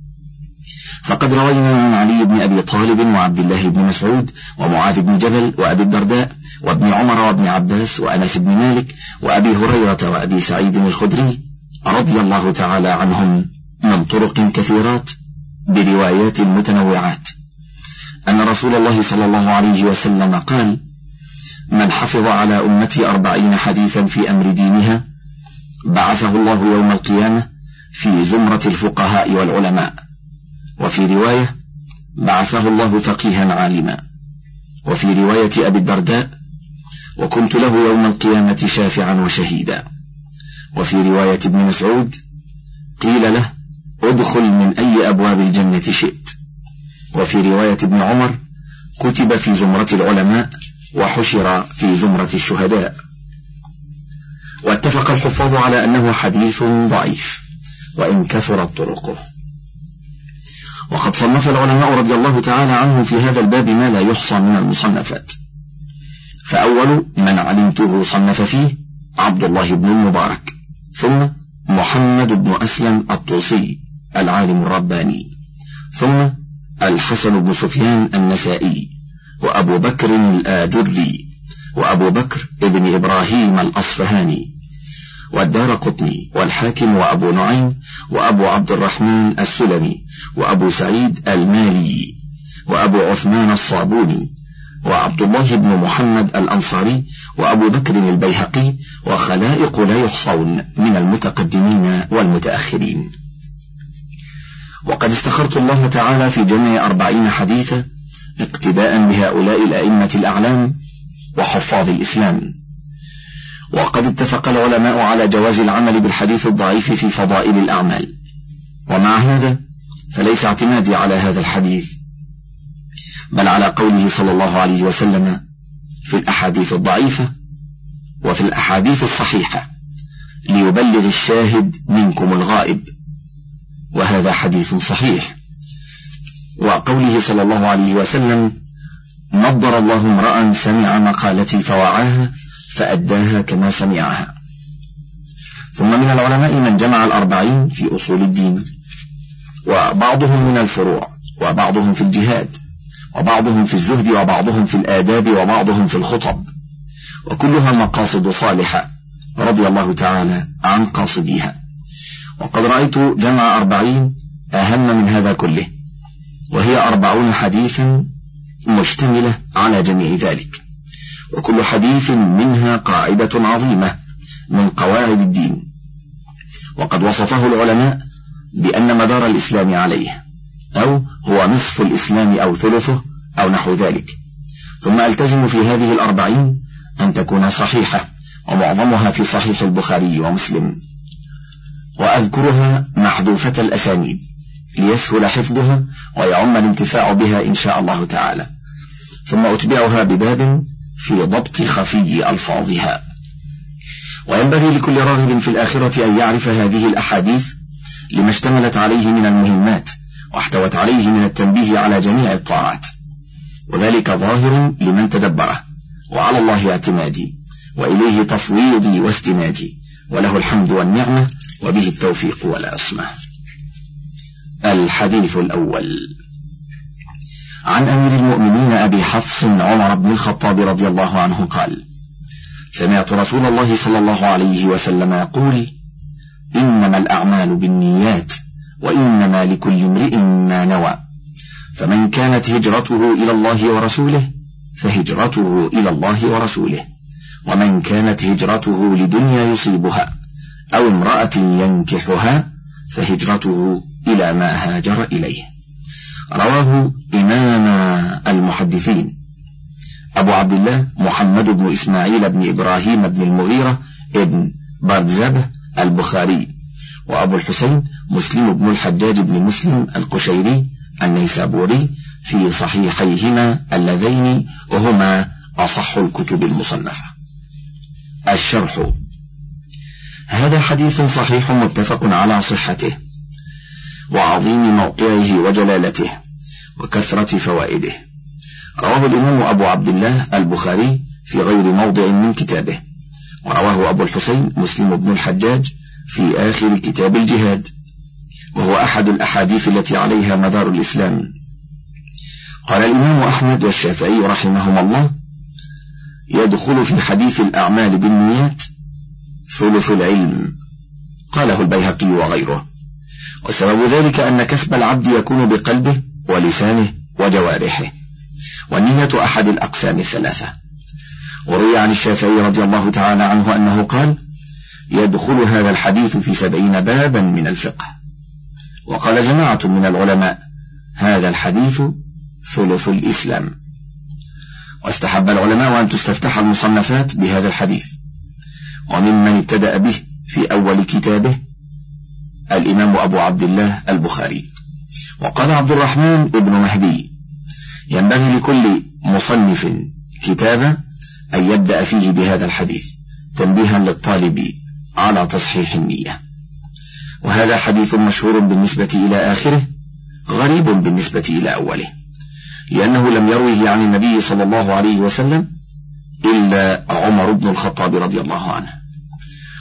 فقد روينا عن علي بن أبي طالب وعبد الله بن مسعود ومعاذ بن جبل وأبي الدرداء وابن عمر وابن عباس وأنس بن مالك وأبي هريرة وأبي سعيد الخدري رضي الله تعالى عنهم من طرق كثيرات بروايات متنوعات أن رسول الله صلى الله عليه وسلم قال: من حفظ على أمتي 40 حديثا في أمر دينها بعثه الله يوم القيامة في زمرة الفقهاء والعلماء. وفي رواية: بعثه الله فقيها عالما. وفي رواية أبي الدرداء: وكنت له يوم القيامة شافعا وشهيدا. وفي رواية ابن مسعود: قيل له: ادخل من أي أبواب الجنة شئت. وفي رواية ابن عمر: كتب في زمرة العلماء وحشر في زمرة الشهداء. واتفق الحفاظ على أنه حديث ضعيف وإن كثرت طرقه. وقد صنف العلماء رضي الله تعالى عنهم في هذا الباب ما لا يحصى من المصنفات. فأول من علمته صنف فيه عبد الله بن المبارك، ثم محمد بن أسلم الطوسي العالم الرباني، ثم الحسن بن سفيان النسائي، وأبو بكر الآجري، وأبو بكر ابن إبراهيم الأصفهاني، والدارقطني، والحاكم، وأبو نعيم، وأبو عبد الرحمن السلمي، وأبو سعيد المالي، وأبو عثمان الصابوني، وعبد الله بن محمد الأنصاري، وأبو بكر البيهقي، وخلائق لا يحصون من المتقدمين والمتأخرين. وقد استخرت الله تعالى في جمع 40 حديثا اقتداء بهؤلاء الأئمة الأعلام وحفاظ الإسلام. وقد اتفق العلماء على جواز العمل بالحديث الضعيف في فضائل الأعمال، ومع هذا فليس اعتمادي على هذا الحديث، بل على قوله صلى الله عليه وسلم في الأحاديث الضعيفة وفي الأحاديث الصحيحة ليبلغ الشاهد منكم الغائب، وهذا حديث صحيح. وقوله صلى الله عليه وسلم نضر الله امرأ سمع مقالتي فوعاها فأداها كما سمعها. ثم من العلماء من جمع 40 في أصول الدين، وبعضهم من الفروع، وبعضهم في الجهاد، وبعضهم في الزهد، وبعضهم في الآداب، وبعضهم في الخطب، وكلها مقاصد صالحة رضي الله تعالى عن قاصديها. وقد رأيت جمع 40 أهم من هذا كله، وهي 40 حديثا مشتملة على جميع ذلك، وكل حديث منها قاعدة عظيمة من قواعد الدين، وقد وصفه العلماء بأن مدار الإسلام عليه، أو هو نصف الإسلام أو ثلثه أو نحو ذلك. ثم ألتزم في هذه 40 أن تكون صحيحة، ومعظمها في صحيح البخاري ومسلم، وأذكرها محذوفة الأسانيد ليسهل حفظها ويعم الانتفاع بها إن شاء الله تعالى، ثم أتبعها بباب في ضبط خفي ألفاظها. وينبغي لكل راغب في الآخرة أن يعرف هذه الأحاديث لما اشتملت عليه من المهمات، واحتوت عليه من التنبيه على جميع الطاعات، وذلك ظاهر لمن تدبره، وعلى الله اعتمادي، وإليه تفويضي واستنادي، وله الحمد والنعمة، وبه التوفيق والعصمة. الحديث الأول عن أمير المؤمنين أبي حفص عمر بن الخطاب رضي الله عنه قال: سمعت رسول الله صلى الله عليه وسلم يقول: إنما الأعمال بالنيات، وإنما لكل امرئ ما نوى، فمن كانت هجرته إلى الله ورسوله فهجرته إلى الله ورسوله، ومن كانت هجرته لدنيا يصيبها أو امرأة ينكحها فهجرته إلى ما هاجر إليه. رواه إمام المحدثين أبو عبد الله محمد بن إسماعيل بن إبراهيم بن المغيرة ابن بردزبة البخاري، وأبو الحسين مسلم بن الحجاج بن مسلم القشيري النيسابوري في صحيحيهما اللذين وهما أصح الكتب المصنفة. الشرح: هذا حديث صحيح متفق على صحته وعظيم موقعه وجلالته وكثرة فوائده. رواه الإمام أبو عبد الله البخاري في غير موضع من كتابه، ورواه أبو الحسين مسلم بن الحجاج في آخر كتاب الجهاد، وهو أحد الأحاديث التي عليها مدار الإسلام. قال الإمام أحمد والشافعي رحمهما الله: يدخل في حديث الأعمال بالنيات ثلث العلم. قاله البيهقي وغيره، وسبب ذلك أن كسب العبد يكون بقلبه ولسانه وجوارحه، والنية أحد الأقسام الثلاثة. وروي عن الشافعي رضي الله تعالى عنه أنه قال: يدخل هذا الحديث في 70 بابا من الفقه. وقال جماعة من العلماء: هذا الحديث ثلث الإسلام. واستحب العلماء أن تستفتح المصنفات بهذا الحديث، وممن ابتدأ به في أول كتابه الإمام أبو عبد الله البخاري. وقال عبد الرحمن ابن مهدي: ينبغي لكل مصنف كتابا أن يبدأ فيه بهذا الحديث تنبيها للطالب على تصحيح النية. وهذا حديث مشهور بالنسبة إلى آخره، غريب بالنسبة إلى أوله، لأنه لم يروه عن النبي صلى الله عليه وسلم إلا عمر بن الخطاب رضي الله عنه،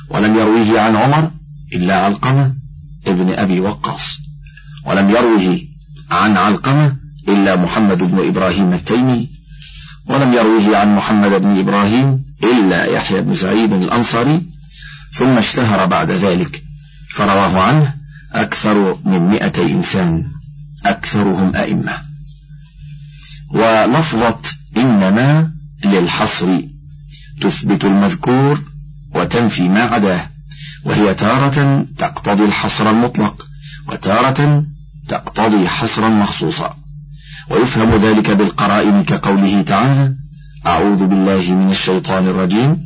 ولم يرويه عن عمر إلا علقمة ابن أبي وقاص، ولم يروه عن علقمة إلا محمد بن إبراهيم التيمي، ولم يروه عن محمد بن إبراهيم إلا يحيى بن سعيد الأنصاري، ثم اشتهر بعد ذلك فرواه عنه أكثر من 200 إنسان أكثرهم أئمة. ولفظة إنما للحصر تثبت المذكور وتنفي ما عداه، وهي تارة تقتضي الحصر المطلق وتارة تقتضي حصرا مخصوصا، ويفهم ذلك بالقرائن كقوله تعالى: أعوذ بالله من الشيطان الرجيم،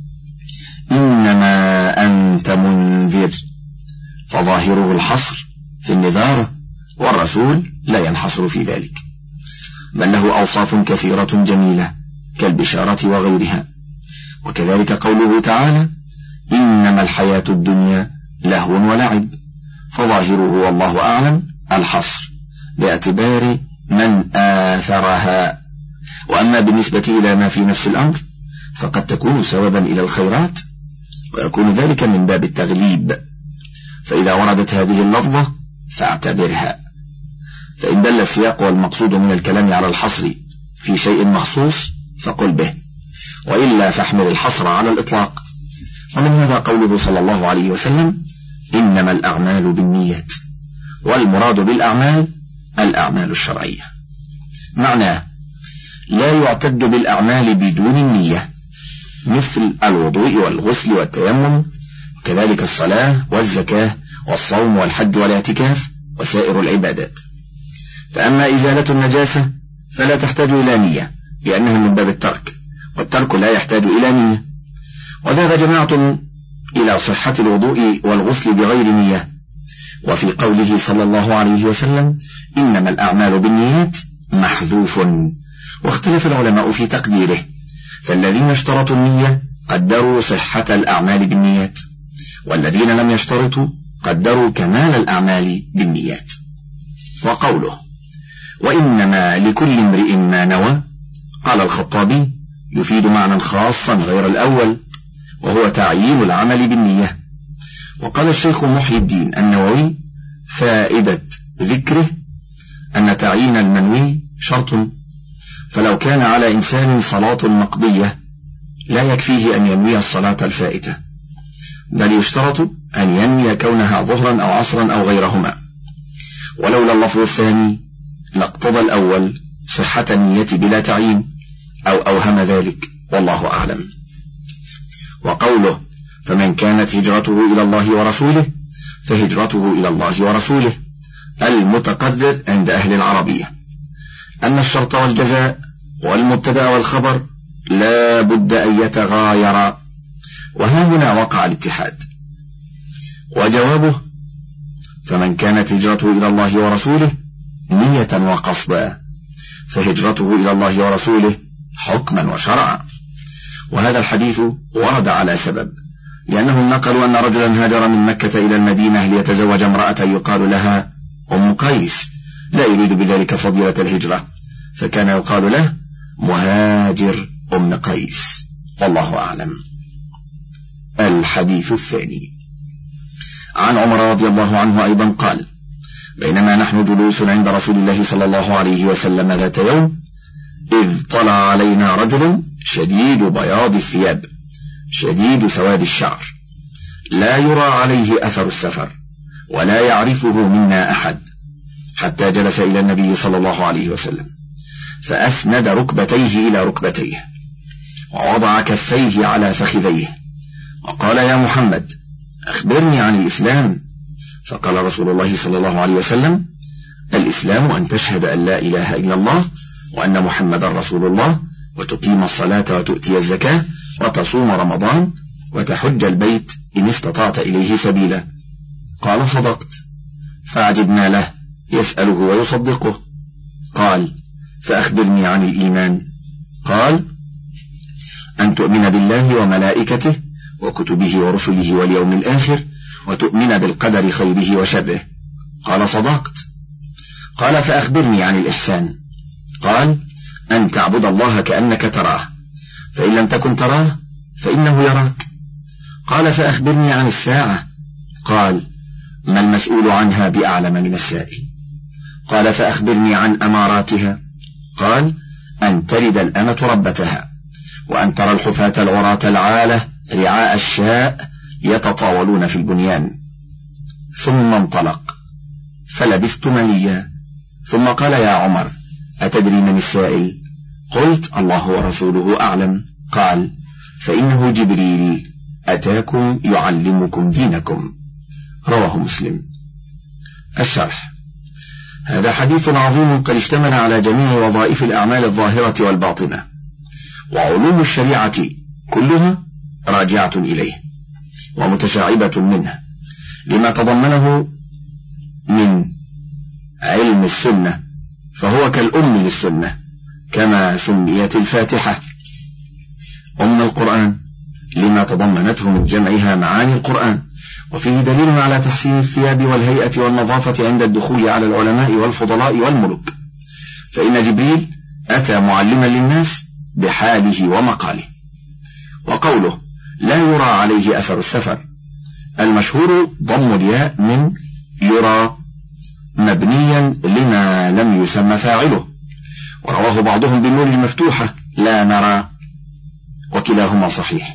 إنما أنت منذر، فظاهره الحصر في النذارة، والرسول لا ينحصر في ذلك، بل له أوصاف كثيرة جميلة كالبشارة وغيرها. وكذلك قوله تعالى: إنما الحياة الدنيا لهو ولعب، فظاهره والله أعلم الحصر باعتبار من آثرها. وأما بالنسبة إلى ما في نفس الأمر فقد تكون سببا إلى الخيرات، ويكون ذلك من باب التغليب، فإذا وردت هذه اللفظة فاعتبرها، فإن دل السياق والمقصود من الكلام على الحصر في شيء مخصوص فقل به، وإلا فاحمل الحصر على الإطلاق. ومن هذا قوله صلى الله عليه وسلم: إنما الأعمال بالنيات، والمراد بالأعمال الأعمال الشرعية. معناه لا يعتد بالأعمال بدون النية، مثل الوضوء والغسل والتيمم، وكذلك الصلاة والزكاة والصوم والحج والاعتكاف وسائر العبادات. فأما إزالة النجاسة فلا تحتاج إلى نية، لأنها من باب الترك، والترك لا يحتاج إلى نية. وذهب جماعة إلى صحة الوضوء والغسل بغير نية. وفي قوله صلى الله عليه وسلم: إنما الأعمال بالنيات محذوف، واختلف العلماء في تقديره، فالذين اشترطوا النية قدروا صحة الأعمال بالنيات، والذين لم يشترطوا قدروا كمال الأعمال بالنيات. وقوله: وإنما لكل امرئ ما نوى، قال الخطابي: يفيد معنى خاصا غير الأول، وهو تعيين العمل بالنية. وقال الشيخ محي الدين النووي: فائدة ذكره أن تعيين المنوي شرط، فلو كان على إنسان صلاة مقضية لا يكفيه أن ينوي الصلاة الفائتة، بل يشترط أن ينوي كونها ظهرا أو عصرا أو غيرهما، ولولا اللفظ الثاني لاقتضى الأول صحة النية بلا تعيين، أو أوهم ذلك، والله أعلم. وقوله: فمن كانت هجرته إلى الله ورسوله فهجرته إلى الله ورسوله، المتقدر عند أهل العربية أن الشرط والجزاء والمبتدأ والخبر لا بد أن يتغايرا، وها هنا وقع الاتحاد. وجوابه: فمن كانت هجرته إلى الله ورسوله نية وقصدا، فهجرته إلى الله ورسوله حكما وشرعا. وهذا الحديث ورد على سبب، لأنهم نقلوا أن رجلا هاجر من مكة إلى المدينة ليتزوج امرأة يقال لها أم قيس، لا يريد بذلك فضيلة الهجرة، فكان يقال له مهاجر أم قيس، والله أعلم. الحديث الثاني عن عمر رضي الله عنه أيضا قال: بينما نحن جلوس عند رسول الله صلى الله عليه وسلم ذات يوم، إذ طلع علينا رجل شديد بياض الثياب شديد سواد الشعر، لا يرى عليه أثر السفر، ولا يعرفه منا أحد، حتى جلس إلى النبي صلى الله عليه وسلم، فأسند ركبتيه إلى ركبتيه، ووضع كفيه على فخذيه، وقال: يا محمد، أخبرني عن الإسلام. فقال رسول الله صلى الله عليه وسلم: الإسلام أن تشهد أن لا إله إلا الله وأن محمد رسول الله، وتقيم الصلاة وتؤتي الزكاة وتصوم رمضان وتحج البيت إن استطعت إليه سبيلا. قال: صدقت. فعجبنا له يسأله ويصدقه. قال: فأخبرني عن الإيمان. قال: أن تؤمن بالله وملائكته وكتبه ورسله واليوم الآخر، وتؤمن بالقدر خيره وشره. قال: صدقت. قال: فأخبرني عن الإحسان. قال: أن تعبد الله كأنك تراه، فإن لم تكن تراه فإنه يراك. قال فأخبرني عن الساعة. قال ما المسؤول عنها بأعلم من السائل. قال فأخبرني عن أماراتها. قال أن تلد الأمة ربتها، وأن ترى الحفاة العراة العالة رعاء الشاء يتطاولون في البنيان. ثم انطلق فلبثت مليا، ثم قال يا عمر أتدري من السائل؟ قلت الله ورسوله أعلم. قال فإنه جبريل أتاكم يعلمكم دينكم. رواه مسلم. الشرح. هذا حديث عظيم قد اشتمل على جميع وظائف الأعمال الظاهرة والباطنة، وعلوم الشريعة كلها راجعة إليه ومتشعبة منه، لما تضمنه من علم السنة، فهو كالأم للسنة، كما سميت الفاتحة أم القرآن لما تضمنته من جمعها معاني القرآن. وفيه دليل على تحسين الثياب والهيئة والنظافة عند الدخول على العلماء والفضلاء والملوك، فإن جبريل أتى معلما للناس بحاله ومقاله. وقوله لا يرى عليه أثر السفر، المشهور ضم الياء من يرى مبنيا لما لم يسمى فاعله، ورواه بعضهم بالنون المفتوحة لا نرى، وكلاهما صحيح.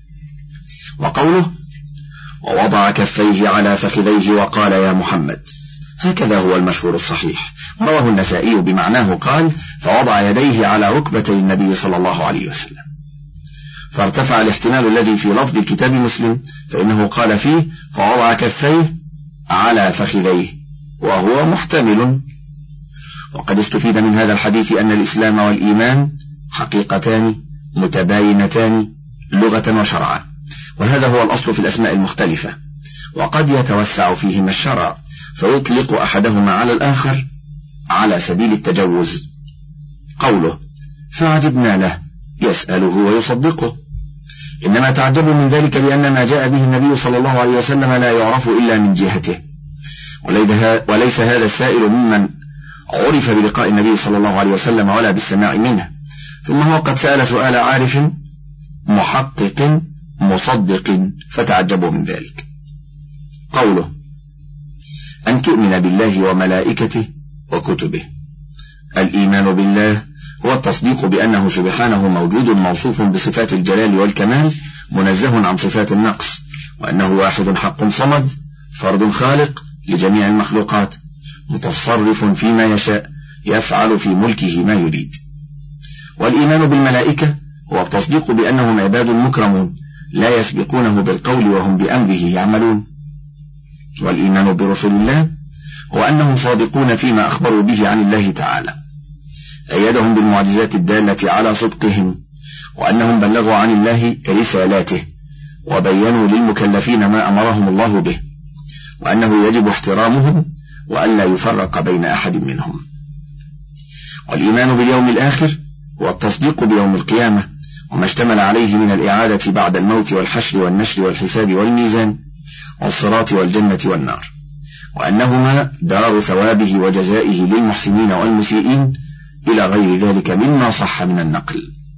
وقوله ووضع كفيه على فخذيه وقال يا محمد، هكذا هو المشهور الصحيح. رواه النسائي بمعناه قال فوضع يديه على ركبتي النبي صلى الله عليه وسلم، فارتفع الاحتمال الذي في لفظ كتاب مسلم، فإنه قال فيه فوضع كفيه على فخذيه، وهو محتمل. وقد استفيد من هذا الحديث أن الإسلام والإيمان حقيقتان متباينتان لغة وشرعا، وهذا هو الأصل في الأسماء المختلفة، وقد يتوسع فيهما الشرع فيطلق أحدهما على الآخر على سبيل التجوز. قوله فعجبنا له يسأله ويصدقه، إنما تعجب من ذلك لأن ما جاء به النبي صلى الله عليه وسلم لا يعرف إلا من جهته، وليس هذا السائل ممن عرف بلقاء النبي صلى الله عليه وسلم ولا بالسماع منه، ثم هو قد سأل سؤال عارف محقق مصدق فتعجبوا من ذلك. قوله أن تؤمن بالله وملائكته وكتبه، الإيمان بالله هو التصديق بأنه سبحانه موجود موصوف بصفات الجلال والكمال منزه عن صفات النقص، وأنه واحد حق صمد فرد خالق لجميع المخلوقات متصرف فيما يشاء يفعل في ملكه ما يريد. والإيمان بالملائكة هو التصديق بأنهم عباد مكرمون لا يسبقونه بالقول وهم بأمره يعملون. والإيمان برسل الله هو أنهم صادقون فيما أخبروا به عن الله تعالى، أيدهم بالمعجزات الدالة على صدقهم، وأنهم بلغوا عن الله رسالاته وبينوا للمكلفين ما أمرهم الله به، وأنه يجب احترامهم وأن لا يفرق بين أحد منهم. والإيمان باليوم الآخر هو التصديق بيوم القيامة وما اشتمل عليه من الإعادة بعد الموت والحشر والنشر والحساب والميزان والصراط والجنة والنار، وأنهما دار ثوابه وجزائه للمحسنين والمسيئين إلى غير ذلك مما صح من النقل.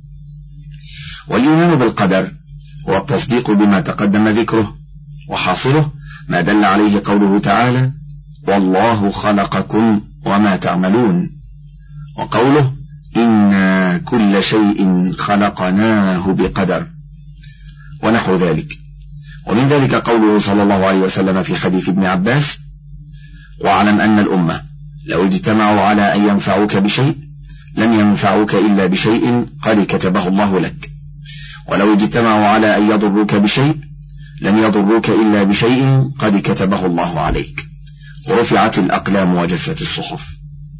والإيمان بالقدر هو التصديق بما تقدم ذكره، وحاصله ما دل عليه قوله تعالى والله خلقكم وما تعملون، وقوله إنا كل شيء خلقناه بقدر، ونحو ذلك. ومن ذلك قوله صلى الله عليه وسلم في حديث ابن عباس واعلم أن الأمة لو اجتمعوا على أن ينفعوك بشيء لن ينفعوك إلا بشيء قد كتبه الله لك، ولو اجتمعوا على أن يضروك بشيء لن يضروك إلا بشيء قد كتبه الله عليك، ورفعت الأقلام وجفت الصحف.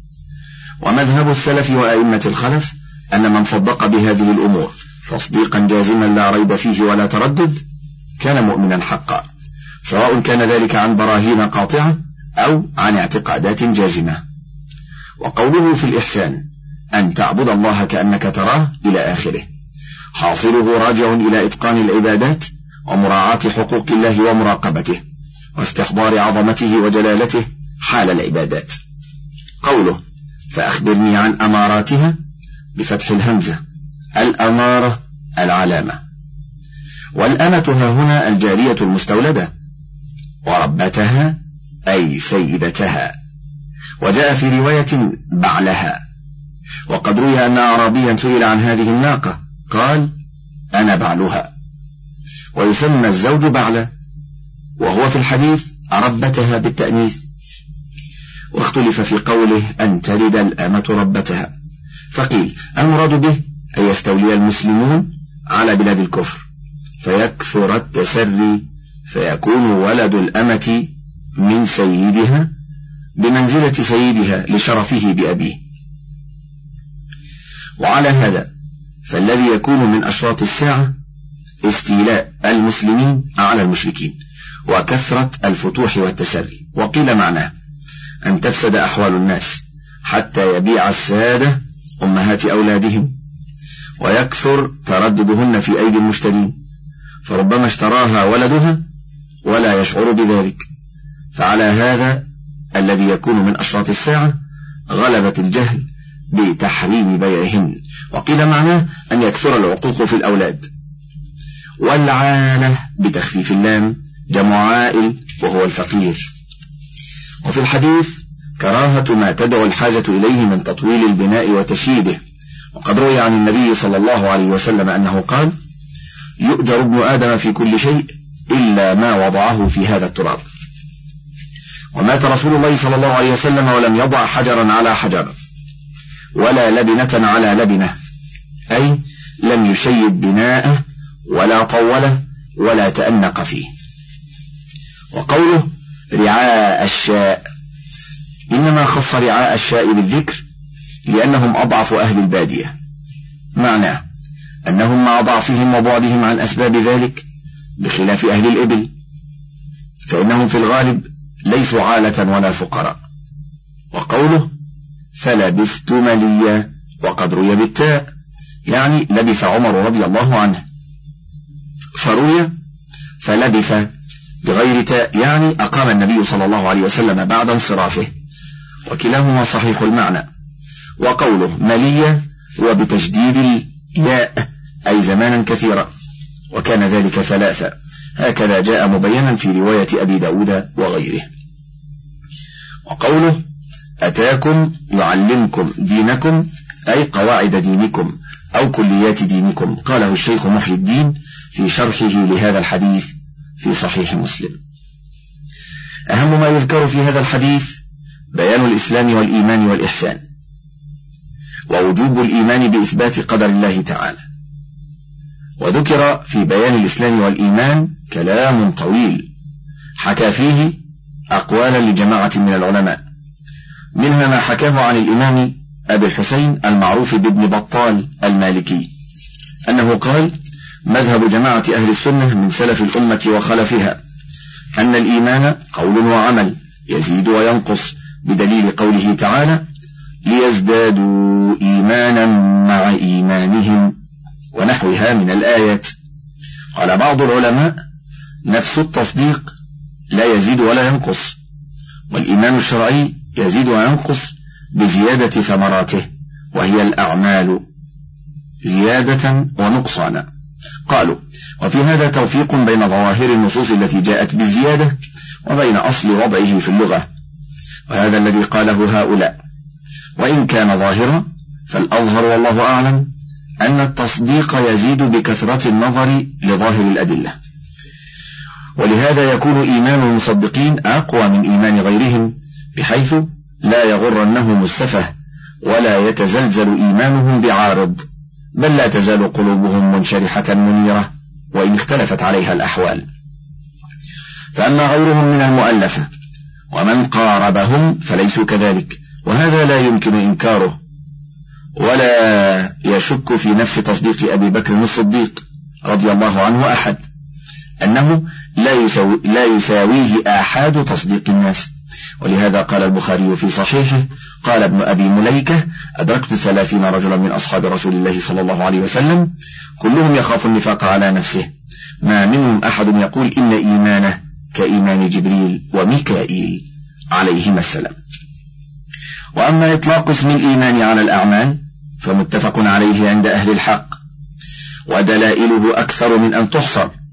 ومذهب السلف وأئمة الخلف أن من صدق بهذه الأمور تصديقا جازما لا ريب فيه ولا تردد كان مؤمنا حقا، سواء كان ذلك عن براهين قاطعة أو عن اعتقادات جازمة. وقوله في الإحسان أن تعبد الله كأنك تراه إلى آخره، حاصله راجع إلى إتقان العبادات ومراعاة حقوق الله ومراقبته واستحضار عظمته وجلالته حال العبادات. قوله فأخبرني عن أماراتها بفتح الهمزة، الأمارة العلامة، والأمة ها هنا الجارية المستولدة، وربتها أي سيدتها، وجاء في رواية بعلها. وقد روي أن أعرابيا سئل عن هذه الناقة قال أنا بعلها. ويسمى الزوج بعلا، وهو في الحديث ربتها بالتأنيث. واختلف في قوله أن تلد الأمة ربتها، فقيل المراد به أن يستولي المسلمون على بلاد الكفر فيكثر التسري، فيكون ولد الأمة من سيدها بمنزلة سيدها لشرفه بأبيه. وعلى هذا فالذي يكون من أشراط الساعة استيلاء المسلمين على المشركين وكثرة الفتوح والتسري. وقيل معناه أن تفسد أحوال الناس حتى يبيع السادة أمهات أولادهم ويكثر ترددهن في أيدي المشترين، فربما اشتراها ولدها ولا يشعر بذلك. فعلى هذا الذي يكون من أشراط الساعة غلبة الجهل بتحريم بيعهن. وقيل معناه أن يكثر العقوق في الأولاد. والعالة بتخفيف اللام جمع عائل وهو الفقير. وفي الحديث كراهة ما تدعو الحاجة إليه من تطويل البناء وتشييده. وقد روي عن النبي صلى الله عليه وسلم أنه قال يؤجر ابن آدم في كل شيء إلا ما وضعه في هذا التراب. ومات رسول الله صلى الله عليه وسلم ولم يضع حجرا على حجر ولا لبنة على لبنة، أي لم يشيد بناءه ولا طوله ولا تأنق فيه. وقوله رعاء الشاء إنما خص رعاء الشاء بالذكر لأنهم أضعف أهل البادية، معناه أنهم مع ضعفهم وبعدهم عن أسباب ذلك بخلاف أهل الإبل، فإنهم في الغالب ليسوا عالة ولا فقراء. وقوله فلبثت مليا وقد روي بالتاء يعني لبث عمر رضي الله عنه، فروي فلبث بغير تاء يعني أقام النبي صلى الله عليه وسلم بعد انصرافه، وكلاهما صحيح المعنى. وقوله مليا وبتشديد الياء أي زمانا كثيرا، وكان ذلك ثلاثة، هكذا جاء مبينا في رواية أبي داود وغيره. وقوله أتاكم يعلمكم دينكم أي قواعد دينكم أو كليات دينكم، قاله الشيخ محي الدين في شرحه لهذا الحديث في صحيح مسلم. أهم ما يذكر في هذا الحديث بيان الإسلام والإيمان والإحسان، ووجوب الإيمان بإثبات قدر الله تعالى. وذكر في بيان الإسلام والإيمان كلام طويل حكى فيه أقوالا لجماعة من العلماء، منها ما حكاه عن الإمام أبي الحسين المعروف بابن بطال المالكي أنه قال مذهب جماعة أهل السنة من سلف الأمة وخلفها أن الإيمان قول وعمل يزيد وينقص، بدليل قوله تعالى ليزدادوا إيمانا مع إيمانهم ونحوها من الآيات. قال بعض العلماء نفس التصديق لا يزيد ولا ينقص، والإيمان الشرعي يزيد وينقص بزيادة ثمراته وهي الأعمال زيادة ونقصانا. قالوا وفي هذا توفيق بين ظواهر النصوص التي جاءت بالزيادة وبين أصل وضعه في اللغة، وهذا الذي قاله هؤلاء، وإن كان ظاهرا فالأظهر والله أعلم أن التصديق يزيد بكثرة النظر لظاهر الأدلة، ولهذا يكون إيمان المصدقين أقوى من إيمان غيرهم، بحيث لا يغرنهم السفه ولا يتزلزل إيمانهم بعارض، بل لا تزال قلوبهم منشرحة منيرة وإن اختلفت عليها الأحوال. فأما غيرهم من المؤلفة ومن قاربهم فليسوا كذلك، وهذا لا يمكن إنكاره، ولا يشك في نفس تصديق أبي بكر الصديق رضي الله عنه أحد أنه لا يساويه آحاد تصديق الناس. ولهذا قال البخاري في صحيحه قال ابن أبي مليكة أدركت 30 رجلا من أصحاب رسول الله صلى الله عليه وسلم كلهم يخاف النفاق على نفسه، ما منهم أحد يقول إن إيمانه كإيمان جبريل وميكائيل عليهما السلام. وأما إطلاق اسم الإيمان على الأعمال فمتفق عليه عند أهل الحق، ودلائله أكثر من أن تحصر،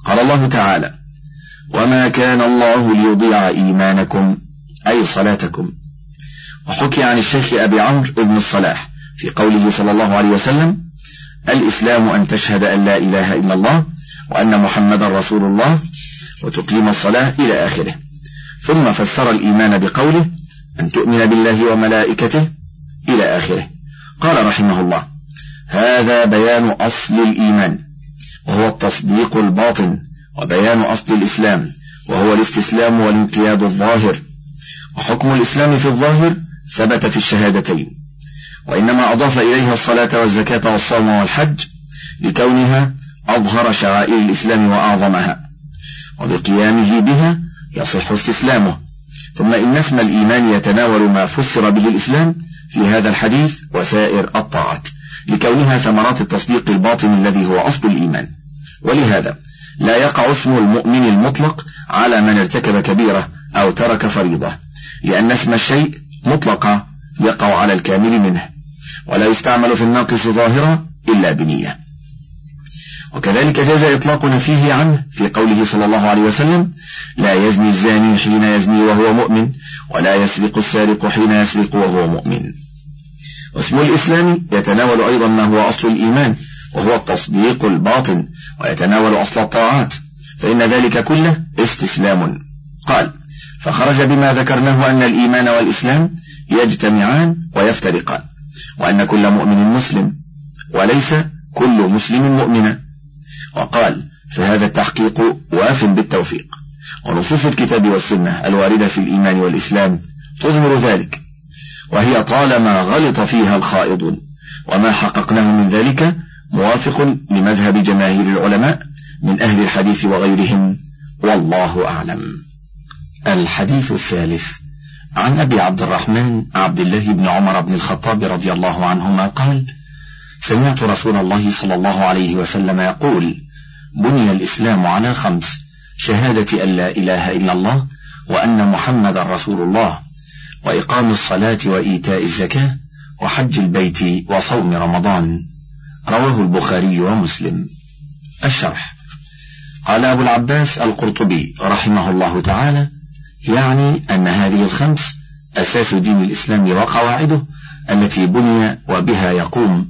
قال الله تعالى: وما كان الله ليضيع إيمانكم أي صلاتكم. وحكي عن الشيخ أبي عمرو بن الصلاح في قوله صلى الله عليه وسلم: الإسلام أن تشهد أن لا إله إلا الله وأن محمدا رسول الله وتقيم الصلاة إلى آخره. ثم فسر الإيمان بقوله: أن تؤمن بالله وملائكته إلى آخره. قال رحمه الله: هذا بيان أصل الإيمان وهو التصديق الباطن، وبيان أصل الإسلام وهو الاستسلام والانقياد الظاهر. وحكم الإسلام في الظاهر ثبت في الشهادتين، وإنما أضاف إليها الصلاة والزكاة والصوم والحج لكونها أظهر شعائر الإسلام وأعظمها، وبقيامه بها يصح استسلامه. ثم إن اسم الإيمان يتناول ما فسر به الإسلام في هذا الحديث وسائر الطاعات، لكونها ثمرات التصديق الباطن الذي هو أصل الإيمان. ولهذا لا يقع اسم المؤمن المطلق على من ارتكب كبيرة أو ترك فريضة، لأن اسم الشيء مطلقا يقع على الكامل منه، ولا يستعمل في الناقص ظاهرا إلا بنية. وكذلك جاز إطلاق نفيه عنه في قوله صلى الله عليه وسلم: لا يزني الزاني حين يزني وهو مؤمن، ولا يسرق السارق حين يسرق وهو مؤمن. واسم الإسلام يتناول أيضا ما هو أصل الإيمان وهو التصديق الباطن، ويتناول أصل الطاعات، فإن ذلك كله استسلام. قال: فخرج بما ذكرناه أن الإيمان والإسلام يجتمعان ويفترقان، وأن كل مؤمن مسلم وليس كل مسلم مؤمنا. وقال: فهذا التحقيق واف بالتوفيق، ونصوص الكتاب والسنة الواردة في الإيمان والإسلام تظهر ذلك، وهي طالما غلط فيها الخائضون، وما حققناه من ذلك موافق لمذهب جماهير العلماء من أهل الحديث وغيرهم، والله أعلم. الحديث الثالث عن أبي عبد الرحمن عبد الله بن عمر بن الخطاب رضي الله عنهما قال: سمعت رسول الله صلى الله عليه وسلم يقول: بني الإسلام على 5: شهادة أن لا إله إلا الله وأن محمد رسول الله، وإقام الصلاة وإيتاء الزكاة وحج البيت وصوم رمضان. رواه البخاري ومسلم. الشرح: قال أبو العباس القرطبي رحمه الله تعالى: يعني أن هذه 5 أساس دين الإسلام وقواعده التي بني وبها يقوم،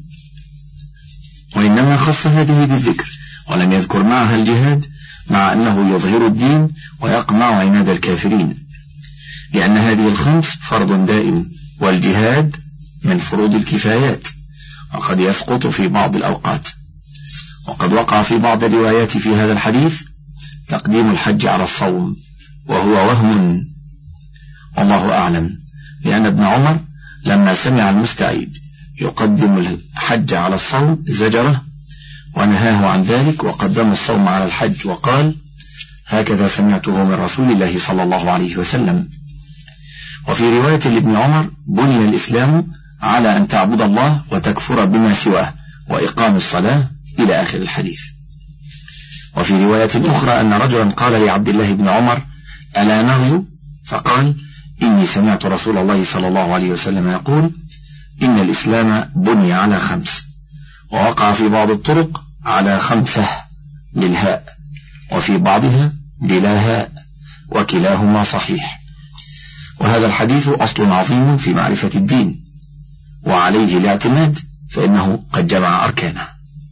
وإنما خص هذه بالذكر ولم يذكر معها الجهاد، مع أنه يظهر الدين ويقمع عناد الكافرين، لأن هذه 5 فرض دائم، والجهاد من فروض الكفايات، وقد يسقط في بعض الأوقات. وقد وقع في بعض الروايات في هذا الحديث تقديم الحج على الصوم، وهو وهم، والله أعلم، لأن ابن عمر لما سمع المستعيد يقدم الحج على الصوم زجره ونهاه عن ذلك، وقدم الصوم على الحج، وقال: هكذا سمعته من رسول الله صلى الله عليه وسلم. وفي رواية لابن عمر: بني الإسلام على أن تعبد الله وتكفر بما سواه وإقام الصلاة إلى آخر الحديث. وفي رواية أخرى أن رجلا قال لعبد الله بن عمر: ألا نغزو؟ فقال: إني سمعت رسول الله صلى الله عليه وسلم يقول: إن الإسلام بني على 5. ووقع في بعض الطرق على 5 بالهاء، وفي بعضها بلا هاء، وكلاهما صحيح. وهذا الحديث أصل عظيم في معرفة الدين، وعليه الاعتماد، فإنه قد جمع أركانه.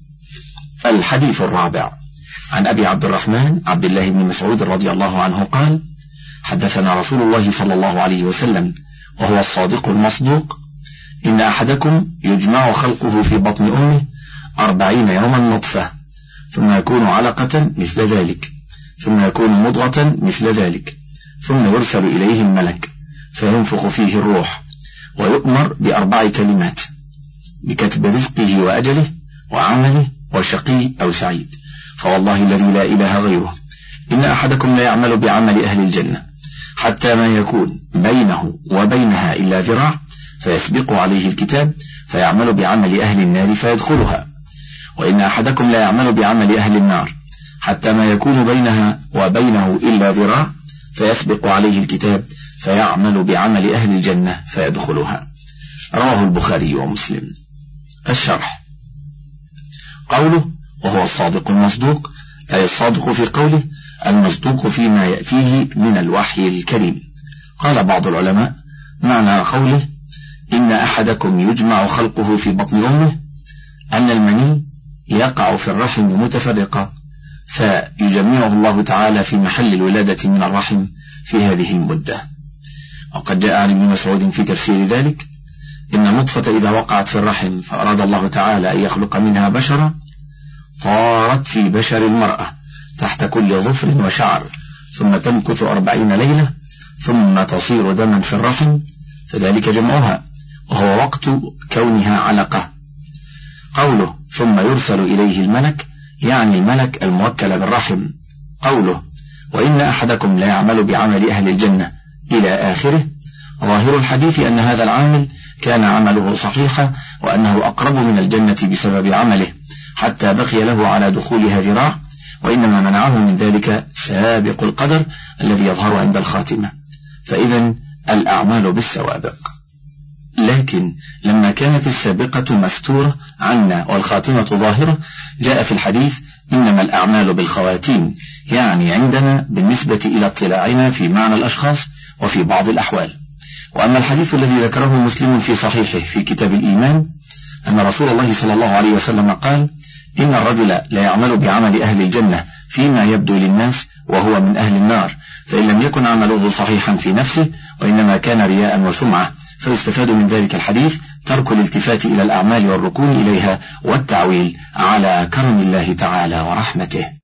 الحديث الرابع عن أبي عبد الرحمن عبد الله بن مسعود رضي الله عنه قال: حدثنا رسول الله صلى الله عليه وسلم وهو الصادق المصدوق: إن أحدكم يجمع خلقه في بطن أمه 40 يوما نطفة، ثم يكون علقة مثل ذلك، ثم يكون مضغة مثل ذلك، ثم يرسل إليه الملك فينفخ فيه الروح، ويؤمر ب4 كلمات: بكتب رزقه وأجله وعمله وشقي أو سعيد. فوالله الذي لا إله غيره إن أحدكم لا يعمل بعمل أهل الجنة حتى ما يكون بينه وبينها إلا ذراع، فيسبق عليه الكتاب فيعمل بعمل أهل النار فيدخلها، وإن أحدكم لا يعمل بعمل أهل النار حتى ما يكون بينها وبينه إلا ذراع، فيسبق عليه الكتاب فيعمل بعمل أهل الجنة فيدخلها. رواه البخاري ومسلم. الشرح: قوله وهو الصادق المصدوق أي الصادق في قوله المصدوق فيما يأتيه من الوحي الكريم. قال بعض العلماء معنى قوله إن أحدكم يجمع خلقه في بطن أمه أن المني يقع في الرحم متفرقة، فيجمعه الله تعالى في محل الولادة من الرحم في هذه المدة. وقد جاء عن ابن مسعود في تفسير ذلك إن النطفة إذا وقعت في الرحم فأراد الله تعالى أن يخلق منها بشرا طارت في بشر المرأة تحت كل ظفر وشعر، ثم تمكث 40 ليلة ثم تصير دما في الرحم، فذلك جمعها وهو وقت كونها علقة. قوله ثم يرسل إليه الملك يعني الملك الموكل بالرحم. قوله وإن أحدكم لا يعمل بعمل أهل الجنة إلى آخره، ظاهر الحديث أن هذا العامل كان عمله صحيحا وأنه أقرب من الجنة بسبب عمله حتى بقي له على دخولها ذراع، وإنما منعه من ذلك سابق القدر الذي يظهر عند الخاتمة، فإذا الأعمال بالسوابق. لكن لما كانت السابقة مستورة عنا والخاتمة ظاهرة، جاء في الحديث إنما الأعمال بالخواتيم، يعني عندنا بالنسبة إلى اطلاعنا في معنى الأشخاص وفي بعض الأحوال. وأما الحديث الذي ذكره مسلم في صحيحه في كتاب الإيمان أن رسول الله صلى الله عليه وسلم قال إن الرجل لا يعمل بعمل أهل الجنة فيما يبدو للناس وهو من أهل النار، فإن لم يكن عمله صحيحا في نفسه وإنما كان رياء وسمعة، فيستفاد من ذلك الحديث ترك الالتفات إلى الأعمال والركون إليها والتعويل على كرم الله تعالى ورحمته.